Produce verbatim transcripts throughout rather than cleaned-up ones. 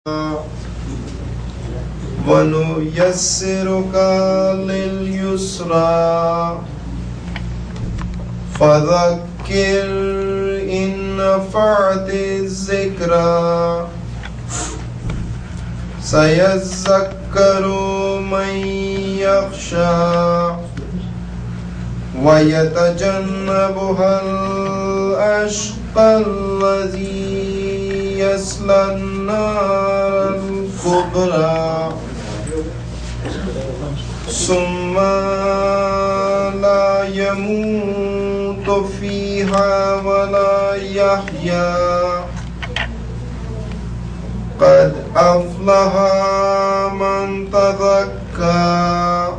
وَنُيَسِّرُكَ لِلْيُسْرَى فَذَكِّرْ إِن نَّفَعَتِ الذِّكْرَى سَيَذَّكَّرُ مَن يَخْشَىٰ وَيَتَجَنَّبُهَا الْأَشْقَى الَّذِي يَصْلَى النَّارَ الْكُبْرَى ثُمَّ لَا يَمُوتُ فِيهَا وَلَا يَحْيَىٰ قَدْ أَفْلَحَ مَن تَزَكَّىٰ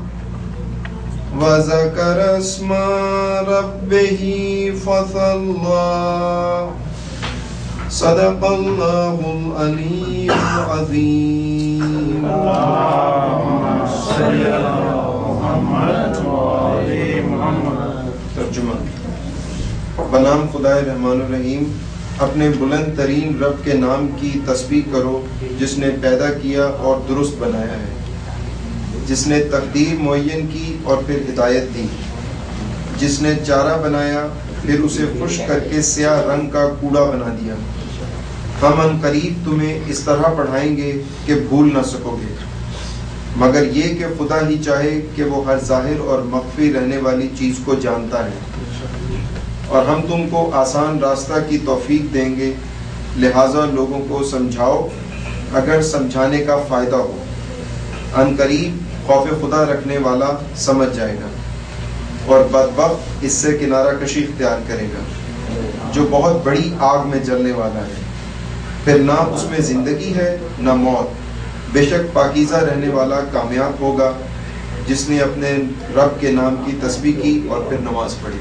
وَذَكَرَ اسْمَ رَبِّهِ فَصَلَّىٰ صدق اللہ العلی العظیم۔ اللہم صلی علی محمد وعلی محمد۔ ترجمہ: بنام خدائے رحمان الرحیم، اپنے بلند ترین رب کے نام کی تسبیح کرو جس نے پیدا کیا اور درست بنایا ہے، جس نے تقدیر معین کی اور پھر ہدایت دی، جس نے چارہ بنایا پھر اسے خشک کر کے سیاہ رنگ کا کوڑا بنا دیا۔ ہم ان قریب تمہیں اس طرح پڑھائیں گے کہ بھول نہ سکو گے، مگر یہ کہ خدا ہی چاہے کہ وہ ہر ظاہر اور مخفی رہنے والی چیز کو جانتا ہے، اور ہم تم کو آسان راستہ کی توفیق دیں گے، لہٰذا لوگوں کو سمجھاؤ اگر سمجھانے کا فائدہ ہو۔ ان قریب خوف خدا رکھنے والا سمجھ جائے گا، اور بدبخت اس سے کنارہ کشی اختیار کرے گا جو بہت بڑی آگ میں جلنے والا ہے، پھر نہ اس میں زندگی ہے نہ موت۔ بے شک پاکیزہ رہنے والا کامیاب ہوگا جس نے اپنے رب کے نام کی تسبیح کی اور پھر نماز پڑھی۔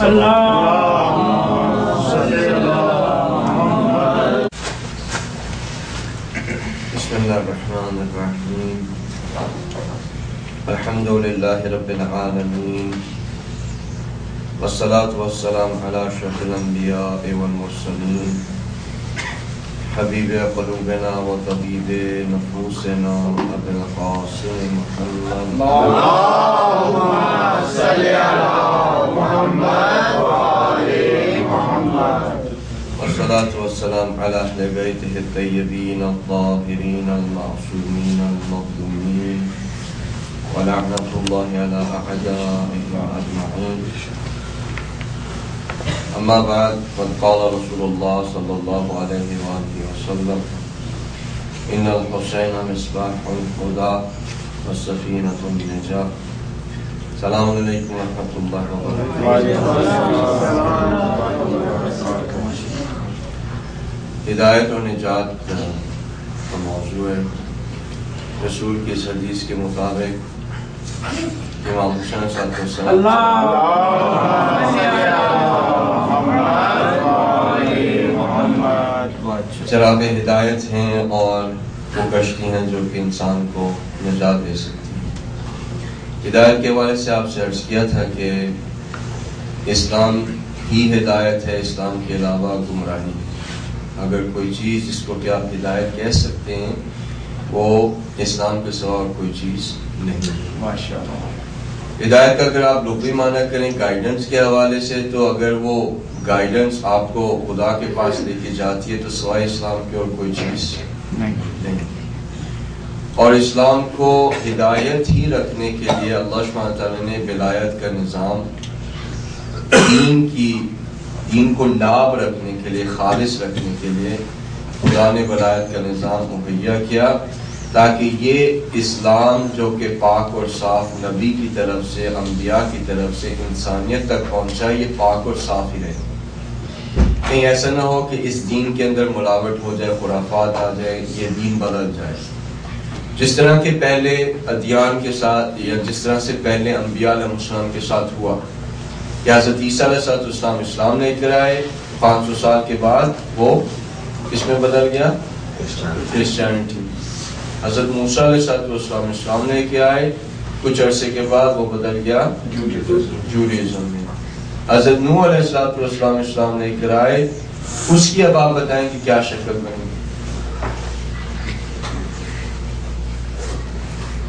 بسم اللہ الرحمن الرحیم، الحمد للہ رب العالمین، والصلاة والسلام علی اشرف الانبیاء والمرسلین، حبیب قلوبنا و طبیب نفوسنا ابی القاسم محمد اللہم صلی علی محمد و آل محمد، والصلاة والسلام علی اہل بیتہ الطیبین الطاہرین المعصومین المظلومین، ولعنۃ اللہ علی اعدائہ اجمعین۔ اما بعد، قد قال رسول اللہ صلی اللہ علیہ وآلہ وسلم: ان الحسین مصباح الہدی والسفینۃ النجاۃ۔ السلام علیکم ورحمۃ اللہ وبرکاتہ۔ ہدایت و نجات کا موضوع ہے۔ رسول کی اس حدیث کے مطابق امام حسین صلی اللہ علیہ وسلم چراغ ہدایت ہیں اور وہ کشتی ہیں جو کہ انسان کو نجات دے سکتی ہیں۔ ہدایت کے حوالے سے آپ سے عرض کیا تھا کہ اسلام ہی ہدایت ہے، اسلام کے علاوہ گمراہی ہے۔ اگر کوئی چیز جس کو کہ آپ ہدایت کہہ سکتے ہیں وہ اسلام کے سوا اور کوئی چیز نہیں۔ ماشاءاللہ۔ ہدایت کا اگر آپ لغوی معنی کریں گائیڈنس کے حوالے سے، تو اگر وہ گائیڈنس آپ کو خدا کے پاس لے کے جاتی ہے تو سوائے اسلام کی اور کوئی چیز نہیں نہیں اور اسلام کو ہدایت ہی رکھنے کے لیے اللہ سبحانہ تعالیٰ نے ولایت کا نظام دین کی دین کو ناب رکھنے کے لیے، خالص رکھنے کے لیے خدا نے ولایت کا نظام مہیا کیا، تاکہ یہ اسلام جو کہ پاک اور صاف نبی کی طرف سے، انبیاء کی طرف سے انسانیت تک پہنچا، یہ پاک اور صاف ہی رہے۔ کہیں ایسا نہ ہو کہ اس دین کے اندر ملاوٹ ہو جائے، خرافات آ جائے، یہ دین بدل جائے۔ جس طرح کے پہلے ادیان کے ساتھ یا جس طرح سے پہلے انبیاء علیہ السلام کے ساتھ ہوا کہ حضرت عیسیٰ علیہ السلام اسلام لے کر آئے، پانچ سو سال کے بعد وہ کس میں بدل گیا؟ کرسچینٹی۔ حضرت موسیٰ علیہ السلام اسلام لے کے آئے، کچھ عرصے کے بعد وہ بدل گیا جوڈیزم میں۔ حضرت نوح علیہ السلام اسلام لے کر آئے، اس کی اب آپ بتائیں کہ کیا شکل بنی۔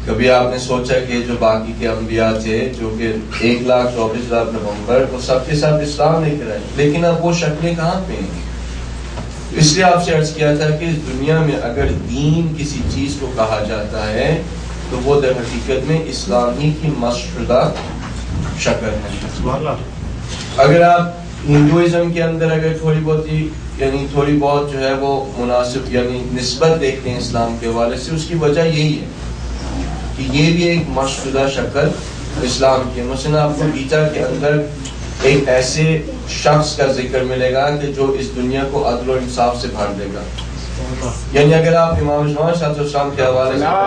کبھی آپ نے سوچا کہ جو باقی کے انبیاء تھے جو کہ ایک لاکھ چوبیس ہزار پیغمبر وہ سب کے ساتھ اسلام لے کر آئے، لیکن اب وہ شکلیں کہاں پہ ہیں؟ اس لیے آپ سے عرض کیا تھا کہ اس دنیا میں اگر دین کسی چیز کو کہا جاتا ہے تو وہ در حقیقت میں اسلامی کی مشروطہ شکل ہے. اگر آپ ہندوازم کے اندر اگر تھوڑی بہت ہی یعنی تھوڑی بہت جو ہے وہ مناسب یعنی نسبت دیکھتے ہیں اسلام کے حوالے سے، اس کی وجہ یہی ہے کہ یہ بھی ایک مشروطہ شکل اسلام کی ہے. مثلا آپ کو گیتا کے اندر ایک ایسے شخص کا ذکر ملے گا کہ جو اس دنیا کو عدل و انصاف سے بھر دے گا. یعنی اگر آپ امام جمعہ صلی اللہ علیہ وسلم کے حوالے سے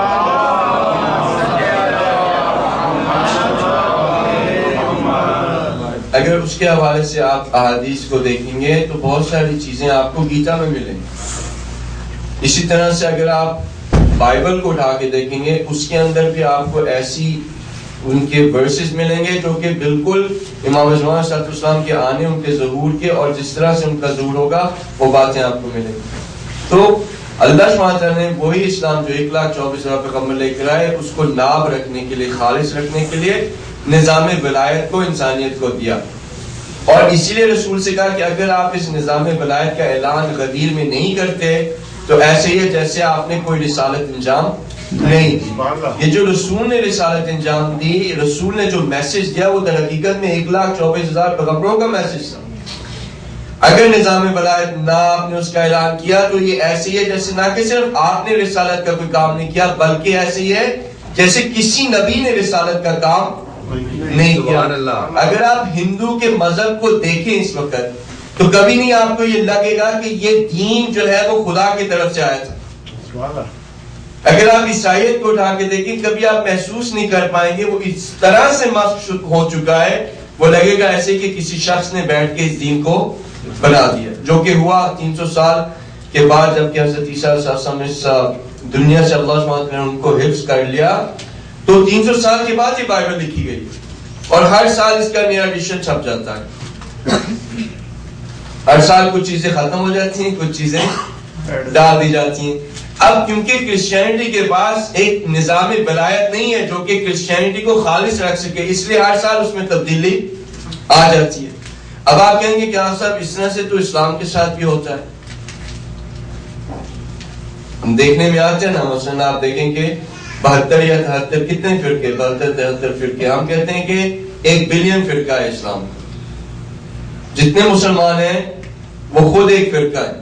اگر اس کے حوالے سے آپ احادیث کو دیکھیں گے تو بہت ساری چیزیں آپ کو گیتا میں ملیں گی. اسی طرح سے اگر آپ بائبل کو اٹھا کے دیکھیں گے اس کے اندر بھی آپ کو ایسی ان کے ورسز ملیں گے جو کہ بالکل امام جمعہ صلی اللہ علیہ وسلم کے آنے، ان کے ظہور کے اور جس طرح سے ان کا ظہور ہوگا وہ باتیں آپ کو ملیں گی. تو اللہ سبحانہ وتعالیٰ نے وہی اسلام جو ایک لاکھ چوبیس ہزار پیغمبر لے کر آئے اس کو ناب رکھنے کے لیے، خالص رکھنے کے لیے نظام ولایت کو انسانیت کو دیا. اور اسی لیے رسول سے کہا کہ اگر آپ اس نظام ولایت کا اعلان غدیر میں نہیں کرتے تو ایسے ہی ہے جیسے آپ نے کوئی رسالت انجام نہیں دی. یہ جو رسول نے رسالت انجام دی، رسول نے جو میسج دیا وہ در حقیقت میں ایک لاکھ چوبیس ہزار پیغمبروں کا میسج تھا. اگر نظام ولایت نہ آپ نے اس کا اعلان کیا تو یہ ایسے ہی ہے جیسے نہ کہ صرف آپ نے رسالت کا کوئی کام نہیں کیا بلکہ ایسے ہی ہے جیسے کسی نبی نے رسالت کا کام نہیں کیا. اگر آپ ہندو کے مذہب کو دیکھیں اس وقت تو کبھی نہیں آپ کو یہ لگے گا کہ یہ دین جو ہے وہ خدا کی طرف سے آیا تھا. اگر آپ عیسائیت کو اٹھا کے دیکھیں کبھی آپ محسوس نہیں کر پائیں گے وہ اس طرح سے مشق ہو چکا ہے، وہ لگے گا ایسے کہ کسی شخص نے بیٹھ کے اس دین کو بنا دیا. جو کہ ہوا تین سو سال کے بعد جب کہ حضرت عیسیٰ علیہ السلام اس دنیا سے اللہ سبحانہ وتعالیٰ نے ان کو حفظ کر لیا تو تین سو سال کے بعد یہ بائبل لکھی گئی اور ہر سال اس کا نیا ایڈیشن چھپ جاتا ہے. ہر سال کچھ چیزیں ختم ہو جاتی ہیں، کچھ چیزیں ڈال دی جاتی ہیں. اب کیونکہ کرسچینٹی کے پاس ایک نظام ولایت نہیں ہے جو کہ کرسچینٹی کو خالص رکھ سکے، اس لیے ہر سال اس میں تبدیلی آ جاتی ہے. اب آپ کہیں گے کہ ہاں صاحب اس طرح سے تو اسلام کے ساتھ بھی ہوتا ہے. ہم دیکھنے میں آتے ہیں نا، مثلا آپ دیکھیں کہ بہتر یا تہتر کتنے فرقے، بہتر تہتر فرقے، ہم کہتے ہیں کہ ایک بلین فرقہ ہے اسلام کا. جتنے مسلمان ہیں وہ خود ایک فرقہ ہے.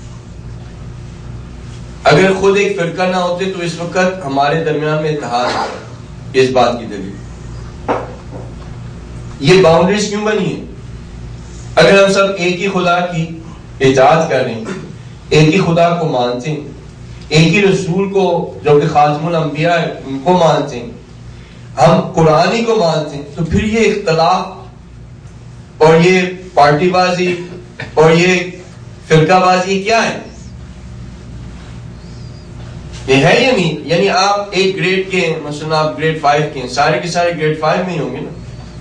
اگر خود ایک فرقہ نہ ہوتے تو اس وقت ہمارے درمیان میں اتحاد ہے. اس بات کی دلیل یہ باؤنڈریز کیوں بنی ہے؟ اگر ہم سب ایک ہی خدا کی اطاعت کر رہے ہیں، ایک ہی خدا کو مانتے ہیں، ایک ہی رسول کو جو کہ خاتم الانبیاء ہے ان کو مانتے ہیں، ہم قرآن ہی کو مانتے ہیں، تو پھر یہ اختلاف اور یہ پارٹی بازی اور یہ فرقہ بازی کیا ہے؟ یہ ہے یا نہیں؟ یعنی آپ ایک گریڈ کے ہیں، مثلا آپ گریڈ فائیو کے ہیں، سارے کے سارے گریڈ فائیو میں ہی ہوں گے نا.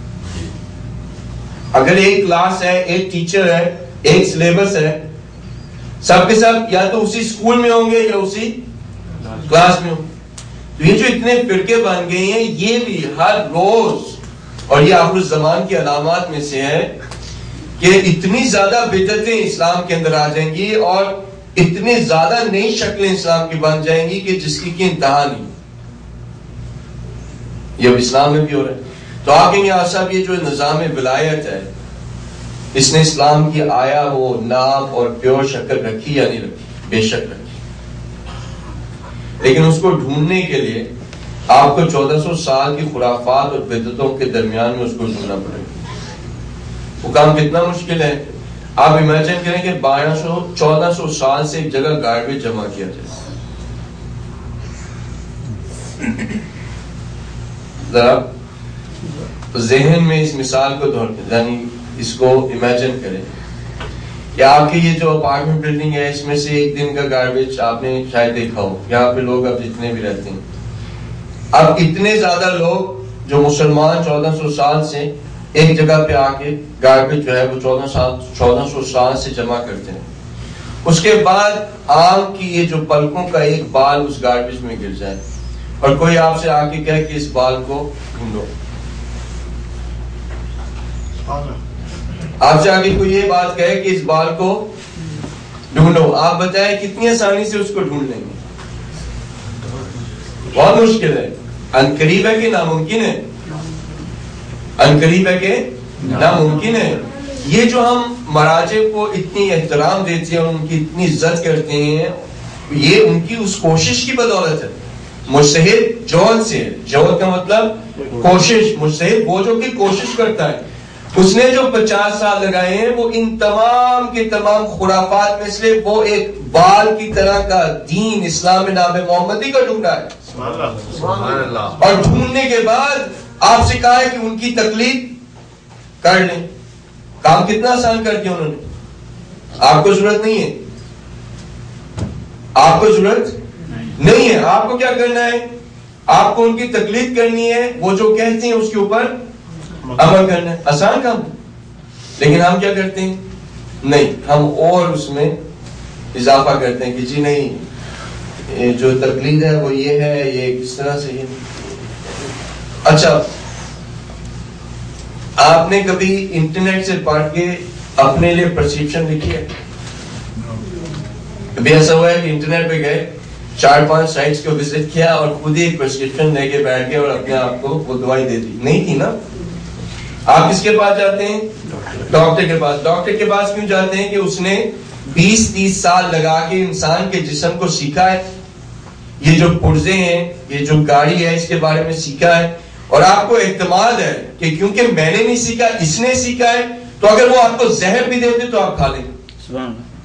اگر ایک کلاس ہے، ایک ٹیچر ہے، ایک سلیبس ہے، سب کے سب یا تو اسی اسکول میں ہوں گے یا اسی کلاس میں ہوں گے. تو یہ جو اتنے فرقے بن گئے ہیں یہ بھی ہر روز، اور یہ آخر الزمان کی علامات میں سے ہے کہ اتنی زیادہ بدعتیں اسلام کے اندر آ جائیں گی اور اتنی زیادہ نئی شکلیں اسلام کی بن جائیں گی کہ جس کی کی انتہا نہیں. یہ اب اسلام میں بھی ہو رہا ہے. تو آپ کہیں گے آج صاحب یہ جو نظام ولایت ہے اس نے اسلام کی آیا وہ ناب اور پیور شکل رکھی یا نہیں رکھی؟ بے شک رکھی. لیکن اس کو ڈھونڈنے کے لیے آپ کو چودہ سو سال کی خرافات اور بدعتوں کے درمیان میں اس کو ڈھونڈنا پڑے گا. وہ کام کتنا مشکل ہے. آپ امیجن کریں کہ بارہ سو چودہ سو سال سے ایک جگہ گاربیج جمع کیا جائے. ذرا ذہن میں اس مثال کو دور یعنی اس کو امیجن کریں کہ آپ کی یہ جو اپارٹمنٹ بلڈنگ ہے اس میں سے ایک دن کا گاربیج آپ نے شاید دیکھا ہو. یہاں پہ لوگ اب جتنے بھی رہتے ہیں، اب اتنے زیادہ لوگ جو مسلمان چودہ سو سال سے ایک جگہ پہ آ کے گاربیج جو ہے وہ چودہ سال چودہ سو سال سے جمع کرتے ہیں. اس کے بعد آم کی یہ جو پلکوں کا ایک بال اس گاربیج میں گر جائے اور کوئی آپ سے آ کے کہے کہ اس بال کو ڈھونڈو، آپ سے آگے کوئی یہ بات کہے کہ اس بال کو ڈھونڈو، آپ بتائیں کتنی آسانی سے اس کو ڈھونڈ لیں گے؟ بہت مشکل ہے. ان قریب ہے کہ ناممکن ہے؟ ان قریب ہے کہ ناممکن ہے. یہ جو ہم مراجع کو اتنی احترام دیتے ہیں اور ان کی اتنی عزت کرتے ہیں، یہ ان کی اس کوشش کی بدولت ہے. مجتہد جوہد سے، جوہد کا مطلب کوشش، مجتہد وہ جو کہ کوشش کرتا ہے. اس نے جو پچاس سال لگائے ہیں وہ ان تمام کے تمام خرافات میں سے وہ ایک بال کی طرح کا دین اسلام نام محمدی کا ڈھونڈا ہے. سبحان اللہ. اور ڈھونڈنے کے بعد آپ سے کہا ہے کہ ان کی تقلید کر لیں. کام کتنا آسان کر دیا انہوں نے. آپ کو ضرورت نہیں ہے، آپ کو ضرورت نہیں ہے. آپ کو کیا کرنا ہے؟ آپ کو ان کی تقلید کرنی ہے، وہ جو کہتے ہیں اس کے اوپر عمل کرنا ہے. آسان کام. لیکن ہم کیا کرتے ہیں؟ نہیں، ہم اور اس میں اضافہ کرتے ہیں کہ جی نہیں، جو تقلید ہے وہ یہ ہے، یہ کس طرح سے. یہ اچھا، آپ نے کبھی انٹرنیٹ سے پڑھ کے اپنے لیے پرسکرپشن لکھی ہے؟ کبھی ایسا ہوا ہے کہ انٹرنیٹ پہ گئے، چار پانچ سائٹس کو وزٹ کیا اور خود ہی ایک پرسکرپشن لے کے بیٹھ گئے اور اپنے آپ کو وہ دوائی دے دی؟ نہیں تھی نا. آپ کس کے پاس جاتے ہیں؟ ڈاکٹر کے پاس. ڈاکٹر کے پاس کیوں جاتے ہیں؟ کہ اس نے بیس تیس سال لگا کے انسان کے جسم کو سیکھا ہے، یہ جو پرزے ہیں، یہ جو گاڑی ہے، اس کے بارے میں سیکھا ہے. اور آپ کو اعتماد ہے کہ کیونکہ میں نے نہیں سیکھا، اس نے سیکھا ہے، تو اگر وہ آپ کو زہر بھی دے دے تو آپ کھا لیں گے.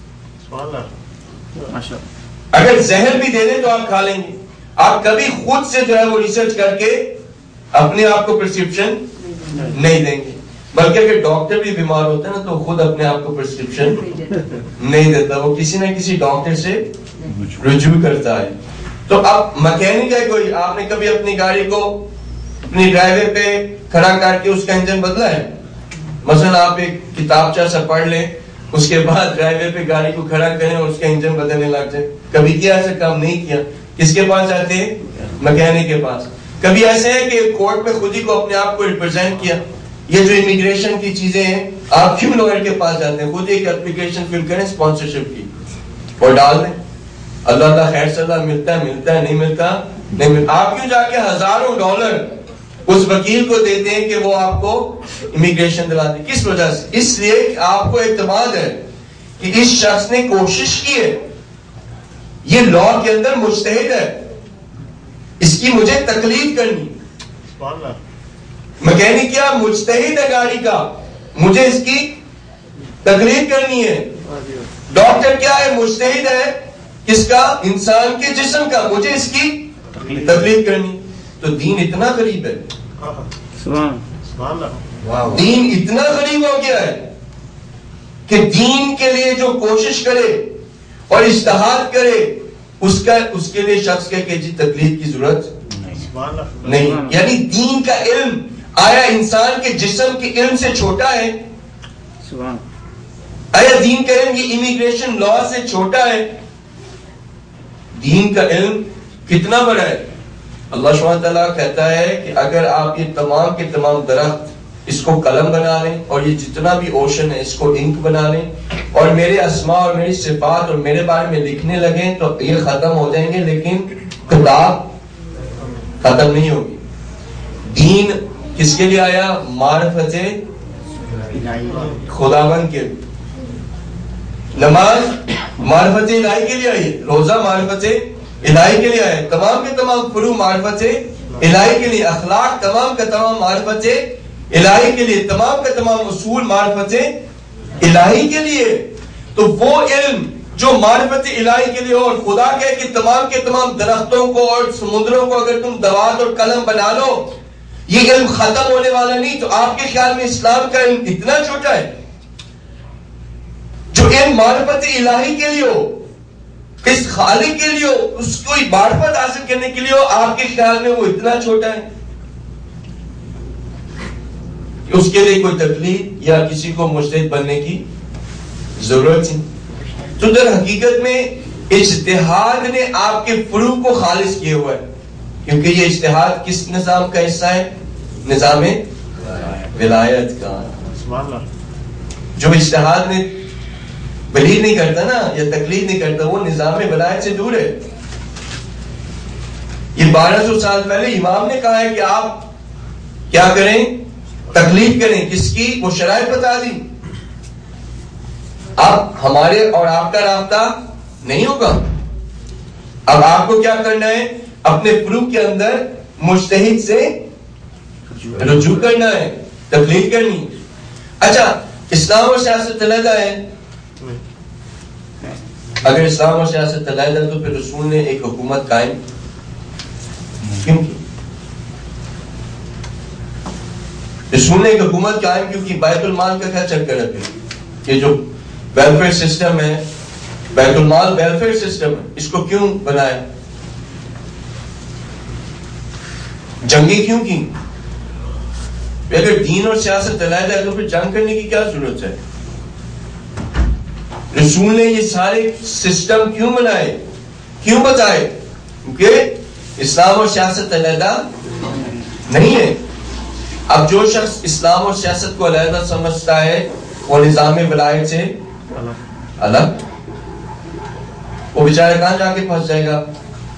اگر زہر بھی دے دے تو آپ کھا لیں گے. آپ کبھی خود سے جو ہے وہ ریسرچ کر کے اپنے آپ کو پرسکرپشن نہیں دیں گے. بلکہ اگر ڈاکٹر بھی بیمار ہوتا ہے نا تو خود اپنے آپ کو پرسکرپشن نہیں دیتا، وہ کسی نہ کسی ڈاکٹر سے رجوع کرتا ہے. تو اب مکینک ہے کوئی، آپ نے کبھی اپنی گاڑی کو اپنی ڈرائیو وے پہ کھڑا کر کے اس کا انجن بدلا ہے؟ مثلا آپ ایک کتابچہ سا پڑھ لیں، اس کے بعد ڈرائیو وے پہ گاڑی کو کھڑا کریں اور اس کا انجن بدلنے لگ جائے. کبھی کیا ایسا کام نہیں کیا. کس کے پاس جاتے ہیں؟ مکینک کے پاس. کبھی ایسے ہے کہ کورٹ میں خود ہی کو اپنے آپ کو ریپرزینٹ کیا. یہ جو امیگریشن کی چیزیں ہیں، آپ کیوں لوئر کے پاس جاتے ہیں؟ خود ایک اپلیکیشن فل کریں اسپانسرشپ کی اور ڈال دیں. اللہ اللہ خیر صلی اللہ ملتا ہے ملتا ہے، نہیں ملتا نہیں ملتا. آپ کیوں جا کے ہزاروں ڈالر اس وکیل کو دیتے ہیں کہ وہ آپ کو امیگریشن دلا دے؟ کس وجہ سے؟ اس لیے کہ آپ کو اعتماد ہے کہ اس شخص نے کوشش کی ہے، یہ لاء کے اندر مجتہد ہے، اس کی مجھے تقلید کرنی. مکینک کیا؟ مجتہد ہے گاڑی کا، مجھے اس کی تقلید کرنی ہے. ڈاکٹر کیا ہے؟ مجتہد ہے. کس کا؟ انسان کے جسم کا، مجھے اس کی تقلید کرنی. تو دین اتنا قریب ہے، دین اتنا قریب ہو گیا ہے کہ دین کے لیے جو کوشش کرے اور اجتہاد کرے اس کا اس کے لیے شخص کے کہ جی تقلید کی ضرورت نہیں. یعنی دین کا علم آیا انسان کے جسم کے علم سے چھوٹا ہے؟ آیا دین کا علم یہ امیگریشن لاء سے چھوٹا ہے؟ دین کا علم کتنا بڑا ہے. اللہ سبحانہ تعالیٰ کہتا ہے کہ اگر آپ یہ تمام کے تمام درخت اس کو قلم بنا لیں اور یہ جتنا بھی اوشن ہے اس کو انک بنا لیں اور میرے اسماء اور میری صفات اور میرے بارے میں لکھنے لگیں تو یہ ختم ہو جائیں گے، لیکن کتاب ختم نہیں ہوگی. دین کس کے لیے آیا؟ معرفت خداوند کے. نماز معرفت الہی کے لیے آئی، روزہ معرفت الہی کے لیے آئے، تمام کے تمام فروع معرفت الہی کے لیے، اخلاق تمام کا تمام معرفت الہی کے لیے، تمام کا تمام اصول معرفت الہی کے لیے. تو وہ علم جو معرفت الہی کے لیے ہو، اور خدا کہے کہ تمام کے تمام درختوں کو اور سمندروں کو اگر تم دوات اور قلم بنا لو یہ علم ختم ہونے والا نہیں. تو آپ کے خیال میں اسلام کا علم اتنا چھوٹا ہے؟ جو علم معرفت الہی کے لیے ہو، اس خالق کے لیے ہو، اس کو معرفت حاصل کرنے کے لیے ہو، آپ کے خیال میں وہ اتنا چھوٹا ہے کہ اس کے لیے کوئی تقلید یا کسی کو مجتہد بننے کی ضرورت نہیں. تو در حقیقت میں اجتہاد نے آپ کے فروع کو خالص کیے ہوا ہے. کیونکہ یہ اجتہاد کس نظام کا حصہ ہے؟ نظام ولایت کا. جو اجتہاد میں بلیغ نہیں کرتا نا یا تقلید نہیں کرتا وہ نظام ولایت سے دور ہے. یہ بارہ سو سال پہلے امام نے کہا ہے کہ آپ کیا کریں؟ تقلید کریں. کس کی؟ وہ شرائط بتا دی. اب ہمارے اور آپ کا رابطہ نہیں ہوگا. اب آپ کو کیا کرنا ہے؟ اپنے فروع کے اندر مجتہد سے رجوع کرنا ہے، تقلید کرنی. اچھا اسلام اور سیاست علیحدہ ہے. اگر اسلام اور سیاست علیحدہ تو پھر رسول نے ایک حکومت قائم کیوں کی؟ رسول نے ایک حکومت قائم کیوں کی؟ بیت المال کا کیا چکر ہے؟ پھر یہ جو ویلفیئر سسٹم ہے، بیت المال ویلفیئر سسٹم ہے، اس کو کیوں بنایا؟ جنگیں کیوں کی؟ اگر دین اور سیاست علیحدہ ہے تو پھر جنگ کرنے کی کیا ضرورت ہے؟ رسول نے یہ سارے سسٹم کیوں بنائے، کیوں بتائے؟ کیونکہ اسلام اور سیاست علیحدہ نہیں ہے. اب جو شخص اسلام اور سیاست کو علیحدہ سمجھتا ہے وہ نظام ولایت سے الگ، وہ بیچارہ کہاں جا کے پھنس جائے گا؟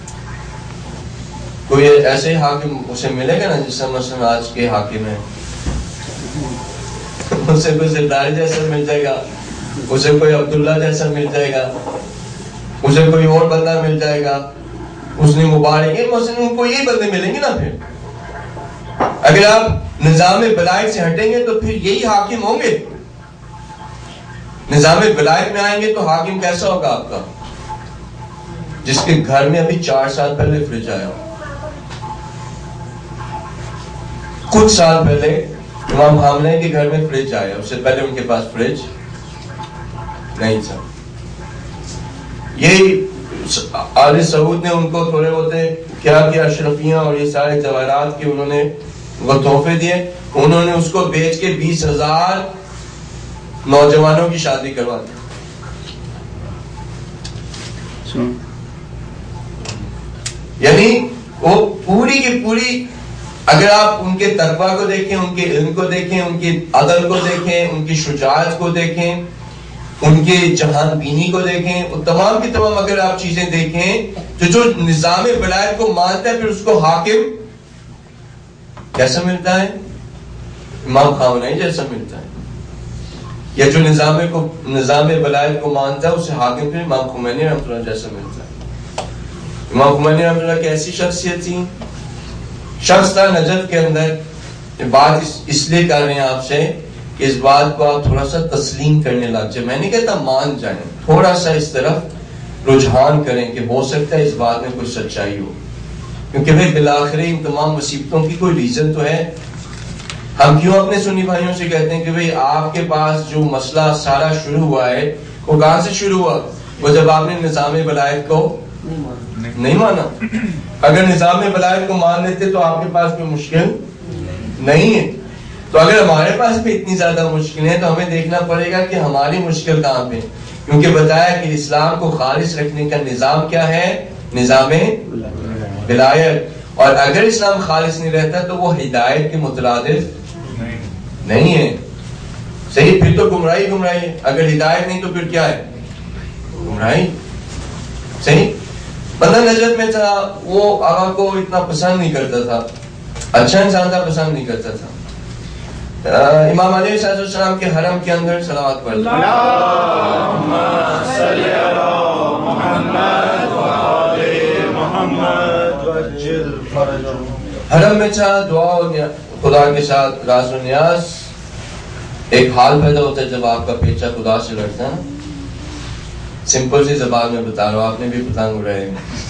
کوئی ایسے حاکم اسے ملے گا نا جس سے مثلا آج کے حاکم ہیں، اسے کوئی زرداری جیسا مل جائے گا، اسے کوئی عبداللہ جیسا مل جائے گا، اسے کوئی اور بندہ مل جائے گا، اس نے مبارک مثلا ان کو یہی بندے ملیں گے نا. پھر اگر آپ نظام ولایت سے ہٹیں گے تو پھر یہی حاکم ہوں گے. نظام ولایت میں آئیں گے تو حاکم کیسا ہوگا آپ کا؟ جس کے گھر میں ابھی چار سال پہلے فریج آیا، کچھ سال پہلے امام حاملے کے گھر میں فریج آیا، اس سے پہلے ان کے پاس فریج نہیں تھا. یہ آل سعود نے ان کو تھوڑے ہوتے کیا کیا اشرفیاں اور یہ سارے جواہرات کے انہوں نے وہ تحفے دیے. انہوں نے اس کو بیچ کے بیس ہزار نوجوانوں کی شادی کروا دی. یعنی وہ پوری کی پوری، اگر آپ ان کے تقویٰ کو دیکھیں، ان کے علم کو دیکھیں، ان کی عدل کو دیکھیں، ان کی شجاعت کو دیکھیں، ان کے جہان بینی کو دیکھیں، وہ تمام کی تمام اگر آپ چیزیں دیکھیں تو جو نظام ولایت کو مانتا ہے پھر اس کو حاکم کیسا ملتا ہے؟ امام خامنہئی جیسا ملتا ہے. یا جو نظام کو نظام ولایت کو مانتا ہے اسے حاکم پھر امام خمینی رحمۃ اللہ جیسا ملتا ہے. امام خمینی رحمۃ اللہ کی ایسی شخصیت تھی، شخص تھا نجف کے اندر. بات اس, اس لیے کر رہے ہیں آپ سے کہ اس بات کو آپ تھوڑا سا تسلیم کرنے لگ جائیں. میں نہیں کہتا مان جائیں، تھوڑا سا اس طرف رجحان کریں کہ ہو سکتا ہے اس بات میں کوئی سچائی ہو. کیونکہ بھائی بالآخر ان تمام مصیبتوں کی کوئی ریزن تو ہے. ہم کیوں اپنے سنی بھائیوں سے کہتے ہیں کہ بھئی آپ کے پاس جو مسئلہ سارا شروع ہوا ہے وہ کہاں سے شروع ہوا؟ وہ جب آپ نے نظام ولایت کو نہیں مانا. اگر نظام ولایت کو مان لیتے تو آپ کے پاس کوئی مشکل نہیں ہے. تو اگر ہمارے پاس بھی اتنی زیادہ مشکل ہے تو ہمیں دیکھنا پڑے گا کہ ہماری مشکل کہاں پہ. کیونکہ بتایا کہ اسلام کو خالص رکھنے کا نظام کیا ہے؟ نظام ولایت. اور اگر اسلام خالص نہیں رہتا تو وہ ہدایت کے مترادف نہیں ہے. صحیح، پھر تو گمراہی گمراہی ہے. اگر ہدایت نہیں تو پھر کیا ہے؟ گمراہی. صحیح. بندہ نجف میں تھا، وہ آقا کو اتنا پسند نہیں کرتا تھا، اچھا انسان تھا، پسند نہیں کرتا تھا. امام علیہ السلام کے حرم کے اندر صلوات پڑھتے اللہم صلی علی محمد و آل محمد وجل فرجهم. حرم میں تھا، دعا و خدا کے ساتھ راز و نیاز. ایک حال پیدا ہوتا ہے جب آپ کا پیچا خدا سے لڑتا ہے. سمپل سی زبان میں بتا رہا ہوں، آپ نے بھی پتنگ اڑائے.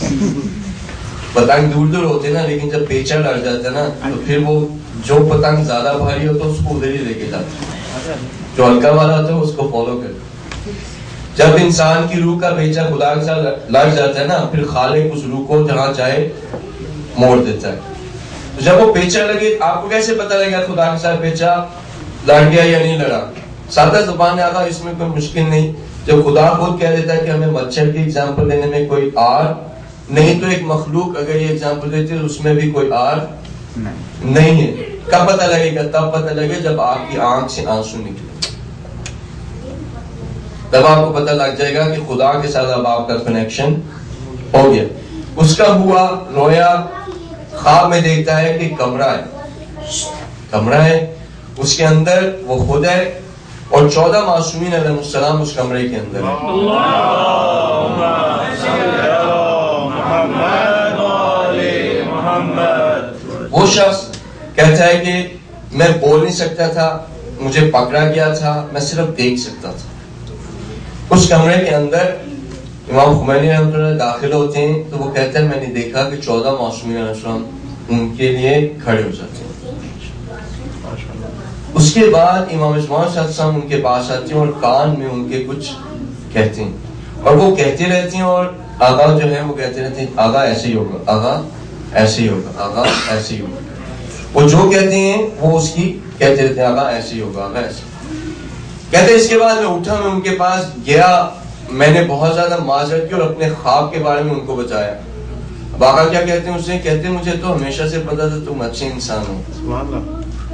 پتنگ دور دور ہوتے نا، لیکن جب پیچا لڑ جاتا ہے نا تو پھر وہ جو پتنگ زیادہ بھاری ہوتا ہے اس کو ادھر ہی لے کے جاتا ہے، جو ہلکا والا ہوتا ہے اس کو فالو کرتا. جب انسان کی روح کا پیچا خدا کے ساتھ لڑ جاتا ہے نا پھر خالق اس روح کو جہاں چاہے موڑ دیتا ہے. تو جب وہ پیچا لگے آپ کو کیسے پتہ لگے گا خدا کے ساتھ پیچا لڑ گیا یا نہیں لڑا؟ سادہ زبان میں آتا، اس میں کوئی مشکل نہیں. جب خدا خود کہہ دیتا ہے کہ ہمیں مچھر کی اگزامپل دینے میں کوئی آر نہیں تو ایک مخلوق اگر یہ ایگزامپل دیتی ہے اس میں بھی کوئی آر نہیں ہے. کب پتہ لگے گا؟ تب پتہ لگے جب آپ کی آنکھ سے آنسو نکلے, تب آپ کو پتہ لگ جائے گا کہ خدا کے ساتھ اب آپ کا کنیکشن ہو گیا. اس کا ہوا رویا, خواب میں دیکھتا ہے کہ کمرہ ہے, کمرہ ہے اس کے اندر وہ خود ہے اور چودہ معصومین علیہ السلام اس کمرے کے اندر ہے. وہ شخص کہتا ہے کہ میں بول نہیں سکتا تھا, مجھے پکڑا گیا تھا, میں صرف دیکھ سکتا تھا. اس کمرے کے اندر امام خمینی رحمۃ اللہ داخل ہوتے ہیں تو وہ کہتے ہیں میں نے دیکھا کہ چودہ معصومین علیہ السلام ان کے لیے کھڑے ہو جاتے ہیں. اس کے بعد امام اجماع صلی اللہ علیہ وسلم ان کے پاس آتے ہیں اور کان میں ان کے کچھ کہتے ہیں اور وہ کہتے رہتے ہیں اور آغا جو ہے وہ کہتے رہتے ہیں آغا ایسے ہی ہوگا, آغا ایسے ہی ہوگا, آغا ایسے ہی ہوگا. وہ جو کہتے ہیں وہ اس کی کہتے رہتے ہیں آغا ایسے ہی ہوگا, آغا ایسے کہتے ہیں. اس کے بعد میں اٹھا, میں ان کے پاس گیا, میں نے بہت زیادہ معذرت کی اور اپنے خواب کے بارے میں ان کو بتایا. اب آقا کیا کہتے ہیں اسے؟ کہتے ہیں مجھے تو ہمیشہ سے پتا تھا تم اچھے انسان ہو.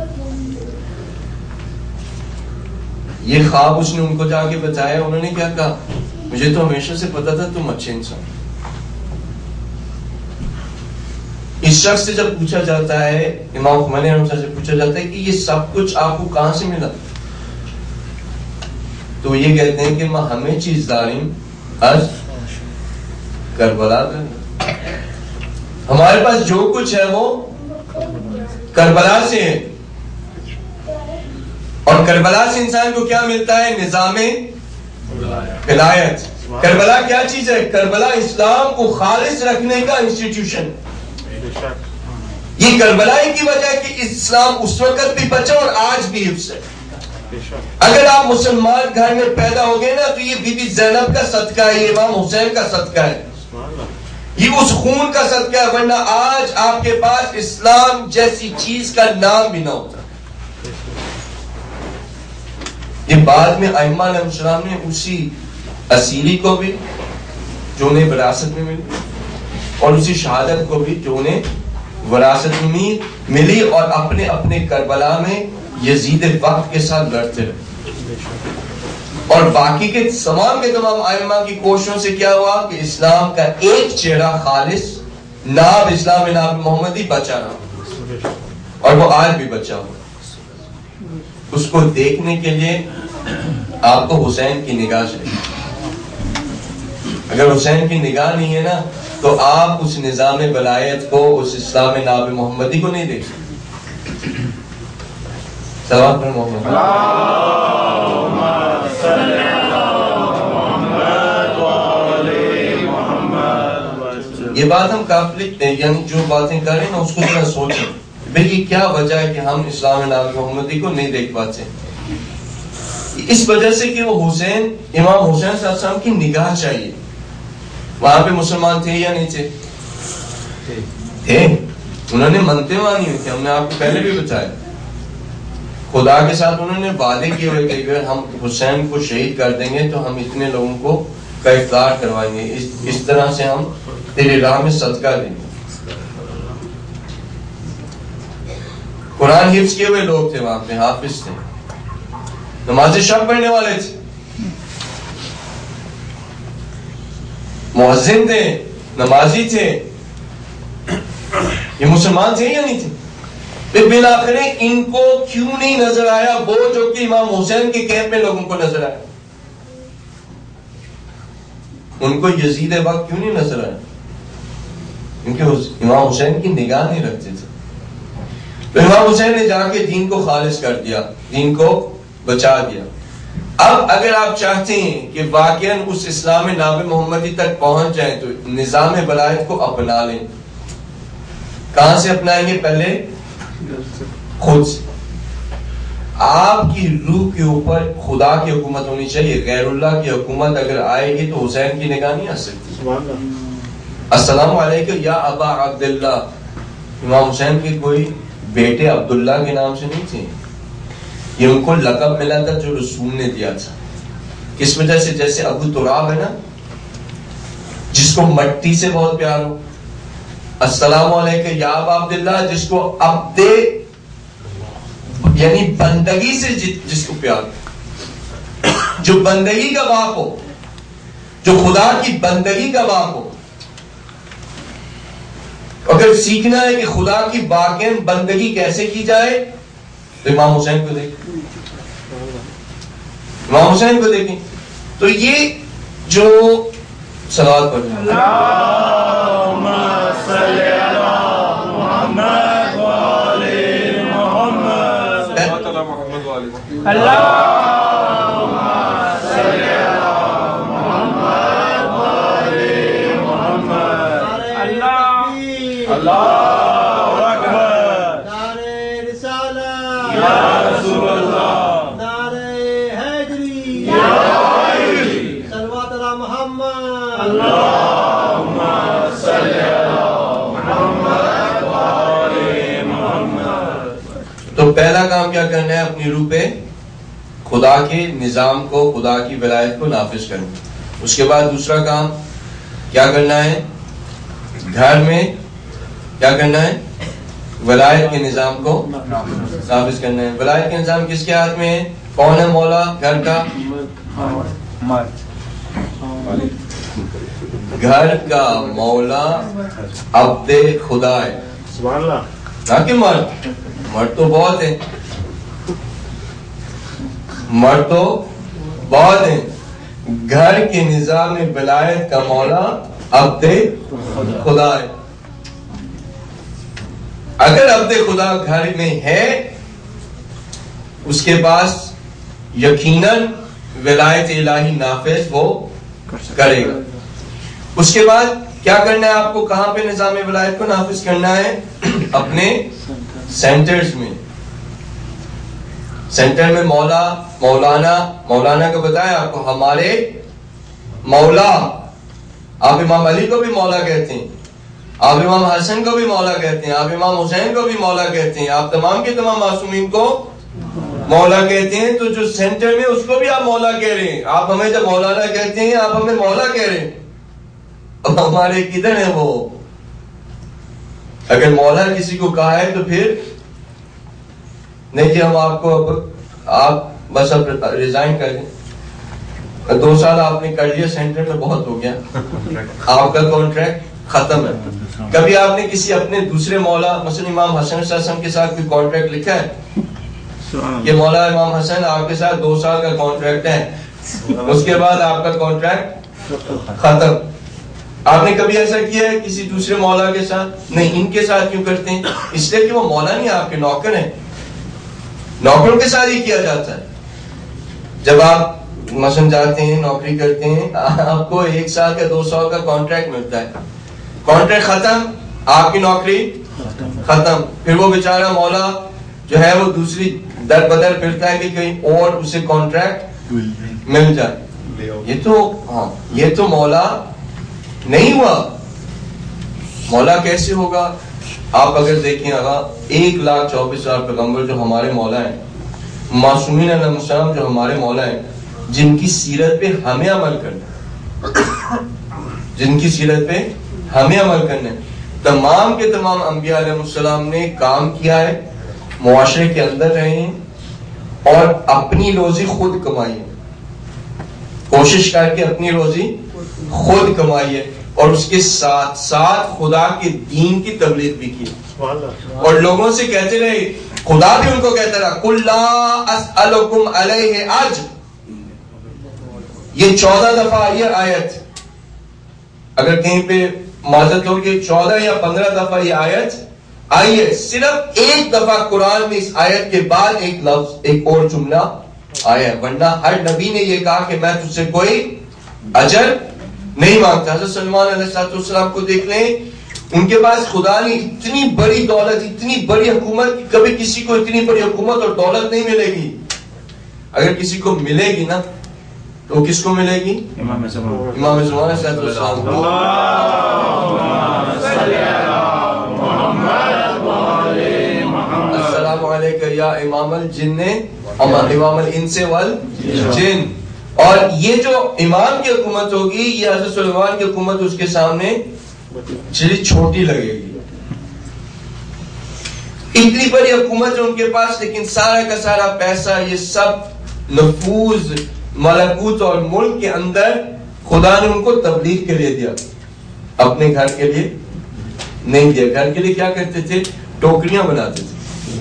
یہ خواب اس نے ان کو جا کے بتایا. انہوں نے کیا کہا؟ مجھے تو ہمیشہ سے پتا تھا تم اچھے انسان. اس شخص سے جب پوچھا جاتا ہے, امام خمینی رحمۃ اللہ سے پوچھا جاتا ہے کہ یہ سب کچھ آپ کو کہاں سے ملا, تو یہ کہتے ہیں کہ ماں ہمیں چیز داریم از کربلا کا, ہمارے پاس جو کچھ ہے وہ کربلا سے ہے. اور کربلا سے انسان کو کیا ملتا ہے؟ نظام ہدایت. کربلا کیا چیز ہے؟ کربلا اسلام کو خالص رکھنے کا انسٹیٹیوشن. یہ کربلا کی وجہ ہے کہ اسلام اس وقت بھی بچا اور آج بھی حفظ ہے. اگر آپ مسلمان گھر میں پیدا ہو گئے نا تو یہ بی بی زینب کا صدقہ ہے, یہ امام حسین کا صدقہ ہے, یہ اس خون کا صدقہ ہے, ورنہ آج آپ کے پاس اسلام جیسی چیز کا نام بھی نہ ہوتا. یہ بعد میں ائمہ علیہ السلام نے اسی اصیلی کو بھی جو انہیں وراثت میں ملی اور اسی شہادت کو بھی جو انہیں وراثت میں ملی اور اپنے اپنے کربلا میں یزید وقت کے ساتھ لڑتے رہے. اور باقی کے تمام کے تمام ائمہ کی کوششوں سے کیا ہوا کہ اسلام کا ایک چہرہ خالص ناب اسلام ناب محمدی بچا رہا اور وہ آج بھی بچا ہوا. اس کو دیکھنے کے لیے آپ کو حسین کی نگاہ چاہیے. اگر حسین کی نگاہ نہیں ہے نا تو آپ اس نظام ولایت کو, اس اسلام ناب محمدی کو نہیں دیکھ سکتے. سواب پر محمد یہ بات ہم کافی یعنی جو باتیں کر رہے ہیں نا اس کو ذرا سوچیں بھئی یہ کیا وجہ ہے کہ ہم اسلام ناب محمدی کو نہیں دیکھ پاتے. اس وجہ سے کہ وہ حسین امام حسین صلی اللہ علیہ وسلم کی نگاہ چاہیے. وہاں پہ مسلمان تھے یا نہیں تھے؟ تھے. انہوں نے منتے مانی ہوئی تھی, ہم نے آپ کو پہلے بھی بتایا. خدا کے ساتھ انہوں نے وعدے کیے ہوئے کہ اگر ہم حسین کو شہید کر دیں گے تو ہم اتنے لوگوں کو کا افطار کروائیں گے, اس, اس طرح سے ہم تیری راہ میں صدقہ دیں گے. قرآن حفظ کیے ہوئے لوگ تھے, وہاں پہ حافظ تھے, نماز شب پڑھنے والے تھے, مؤذن تھے, نمازی تھے. یہ مسلمان تھے یا نہیں تھے؟ پھر بالآخر ان کو کیوں نہیں نظر آیا وہ جو کہ امام حسین کے کیمپ میں لوگوں کو نظر آیا؟ ان کو یزید وقت کیوں نہیں نظر آیا؟ کیونکہ امام حسین کی نگاہ نہیں رکھتے تھے. تو امام حسین نے جا کے دین کو خالص کر دیا, دین کو بچا دیا. اب اگر آپ چاہتے ہیں کہ واقعاً اس اسلام ناب محمدی تک پہنچ جائیں تو نظام ولایت کو اپنا لیں. کہاں سے اپنائیں گے؟ پہلے خود سے. آپ کی روح کے اوپر خدا کی حکومت ہونی چاہیے. غیر اللہ کی حکومت اگر آئے گی تو حسین کی نگاہ نہیں آ سکتی. السلام علیکم یا ابا عبداللہ. امام حسین کے کوئی بیٹے عبداللہ کے نام سے نہیں تھے, یہ ان کو لقب ملا تھا جو رسول نے دیا تھا. کس وجہ سے؟ جیسے ابو تراب ہے نا, جس کو مٹی سے بہت پیار ہو. السلام علیکم یا ابا عبداللہ, جس کو عبد یعنی بندگی سے جس کو پیار ہو, جو بندگی کا باپ ہو, جو خدا کی بندگی کا باپ ہو. اگر سیکھنا ہے کہ خدا کی باقین بندگی کیسے کی جائے تو امام حسین کو دیکھیں, امام حسین کو دیکھیں. تو یہ جو صلوات پڑھ رہے ہیں اللہم صلی علی محمد و آل محمد, اللہم صلی علی محمد و آل محمد. اللہ اکبر. نعرہ رسالت یا رسول اللہ. نعرہ حیدری یا علی. صلوات علی محمد. اللہم صلی علی محمد و آل محمد. تو پہلا کام کیا کرنا ہے, اپنی روح پہ خدا کے نظام کو, خدا کی ولایت کو نافذ کرنا. اس کے بعد دوسرا کام کیا کرنا ہے, گھر میں کیا کرنا ہے, ولایت کے نظام کو نافذ کرنا ہے. ولایت کے نظام کس کے ہاتھ میں ہے؟ کون ہے مولا گھر کا؟ گھر کا مولا عبد خدا ہے, سبحان اللہ. نہ کہ مرد. مرد تو بہت ہیں, مرد تو بہت ہیں. گھر کے نظام ولایت کا مولا عبد خدا ہے. اگر عبد خدا گھر میں ہے, اس کے پاس یقیناً ولایت الہی نافذ وہ کرے گا. اس کے بعد کیا کرنا ہے آپ کو, کہاں پہ نظام ولایت کو نافذ کرنا ہے؟ اپنے سینٹرز میں. سینٹر میں مولا, مولانا, مولانا کو بتایا آپ کو, ہمارے مولا. آپ امام علی کو بھی مولا کہتے ہیں, آپ امام حسن کو بھی مولا کہتے ہیں, آپ امام حسین کو بھی مولا کہتے ہیں, آپ تمام کے تمام معصومین کو مولا کہتے ہیں. تو جو سینٹر میں اس کو بھی آپ مولا کہہ رہے ہیں. آپ ہمیں جب مولانا کہتے ہیں, آپ ہمیں مولا کہہ رہے ہیں. اب ہمارے کدھر ہیں وہ؟ اگر مولا کسی کو کہا ہے تو پھر نہیں کہ ہم آپ کو اب آپ بس اب ریزائن کر دیں, دو سال آپ نے کر لیا سینٹر میں, بہت ہو گیا, آپ کا کانٹریکٹ ختم ہے. کبھی آپ نے کسی اپنے دوسرے مولا مثلا امام حسن صلی اللہ علیہ وسلم کے ساتھ کوئی کانٹریکٹ لکھا ہے کہ مولا امام حسن آپ کے ساتھ دو سال کا کانٹریکٹ ہے, اس کے بعد آپ کا کانٹریکٹ ختم؟ آپ نے کبھی ایسا کیا ہے کسی دوسرے مولا کے ساتھ؟ نہیں. ان کے ساتھ کیوں کرتے ہیں؟ اس لیے کہ وہ مولا نہیں, آپ کے نوکر ہیں. نوکروں کے ساتھ ہی کیا جاتا ہے. جب آپ مثلا جاتے ہیں نوکری کرتے ہیں, آپ کو ایک سال کا دو سال کا کانٹریکٹ ملتا ہے, کانٹریکٹ ختم, آپ کی نوکری ختم. پھر وہ بیچارہ مولا جو ہے وہ دوسری در بدر پھرتا ہے کہ کہیں اور اسے کانٹریکٹ مل جائے. یہ تو ہاں یہ تو مولا نہیں ہوا. مولا کیسے ہوگا؟ آپ اگر دیکھیں آگا, ایک لاکھ چوبیس ہزار پیغمبر جو ہمارے مولا ہیں, معصومین علیہ السلام جو ہمارے مولا ہیں, جن کی سیرت پہ ہمیں عمل کرنا, جن کی سیرت پہ ہمیں عمل کرنا ہے. تمام کے تمام انبیاء علیہ السلام نے کام کیا ہے, معاشرے کے اندر رہے ہیں اور اپنی روزی خود کمائی ہے, کوشش کر کے اپنی روزی خود کمائی ہے, اور اس کے ساتھ ساتھ خدا کے دین کی تبلیغ بھی کی, اور لوگوں سے کہتے رہے, خدا بھی ان کو کہتا رہا قُلْ لَا أَسْأَلُكُمْ عَلَيْهِ أَجْرًا. یہ چودہ دفعہ یہ آیت, اگر کہیں پہ معذرت ہو کہ چودہ یا پندرہ دفعہ یہ آیت آئی ہے, صرف ایک دفعہ قرآن میں اس آیت کے بعد ایک لفظ, ایک اور جملہ آیا ہے, ورنہ ہر نبی نے یہ کہا کہ میں تجھ سے کوئی اجر نہیں مانگتا. حضرت سلمان علیہ السلام کو دیکھ لیں, ان کے پاس خدا نے اتنی بڑی دولت, اتنی بڑی حکومت, کبھی کسی کو اتنی بڑی حکومت اور دولت نہیں ملے گی. اگر کسی کو ملے گی نا تو کس کو ملے گی؟ امام زمان, امام زمان علیہ السلام کو. السلام علیکم یا امام الجن, امام الانس والجن. اور یہ جو امام کی حکومت ہوگی یہ حضرت سلیمان کی حکومت اس کے سامنے چلی چھوٹی لگے گی. اتنی بڑی حکومت ہے ان کے پاس, لیکن سارا کا سارا پیسہ, یہ سب نفوذ ملکوت اور ملک کے اندر خدا نے ان کو تبلیغ کے لیے دیا, اپنے گھر کے لیے نہیں دیا. گھر کے لیے کیا کرتے تھے؟ ٹوکریاں بناتے تھے,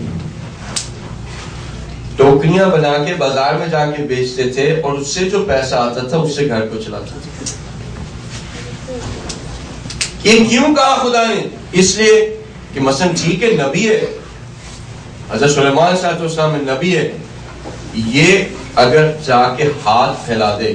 ٹوکریاں بنا کے بازار میں جا کے بیچتے تھے, اور اس سے جو پیسہ آتا تھا اس سے گھر کو چلاتے تھے. یہ کیوں کہا خدا نے؟ اس لیے کہ مثلا ٹھیک ہے نبی ہے, حضرت سلیمان علیہ السلام میں نبی ہے, یہ اگر جا کے ہاتھ پھیلا دے,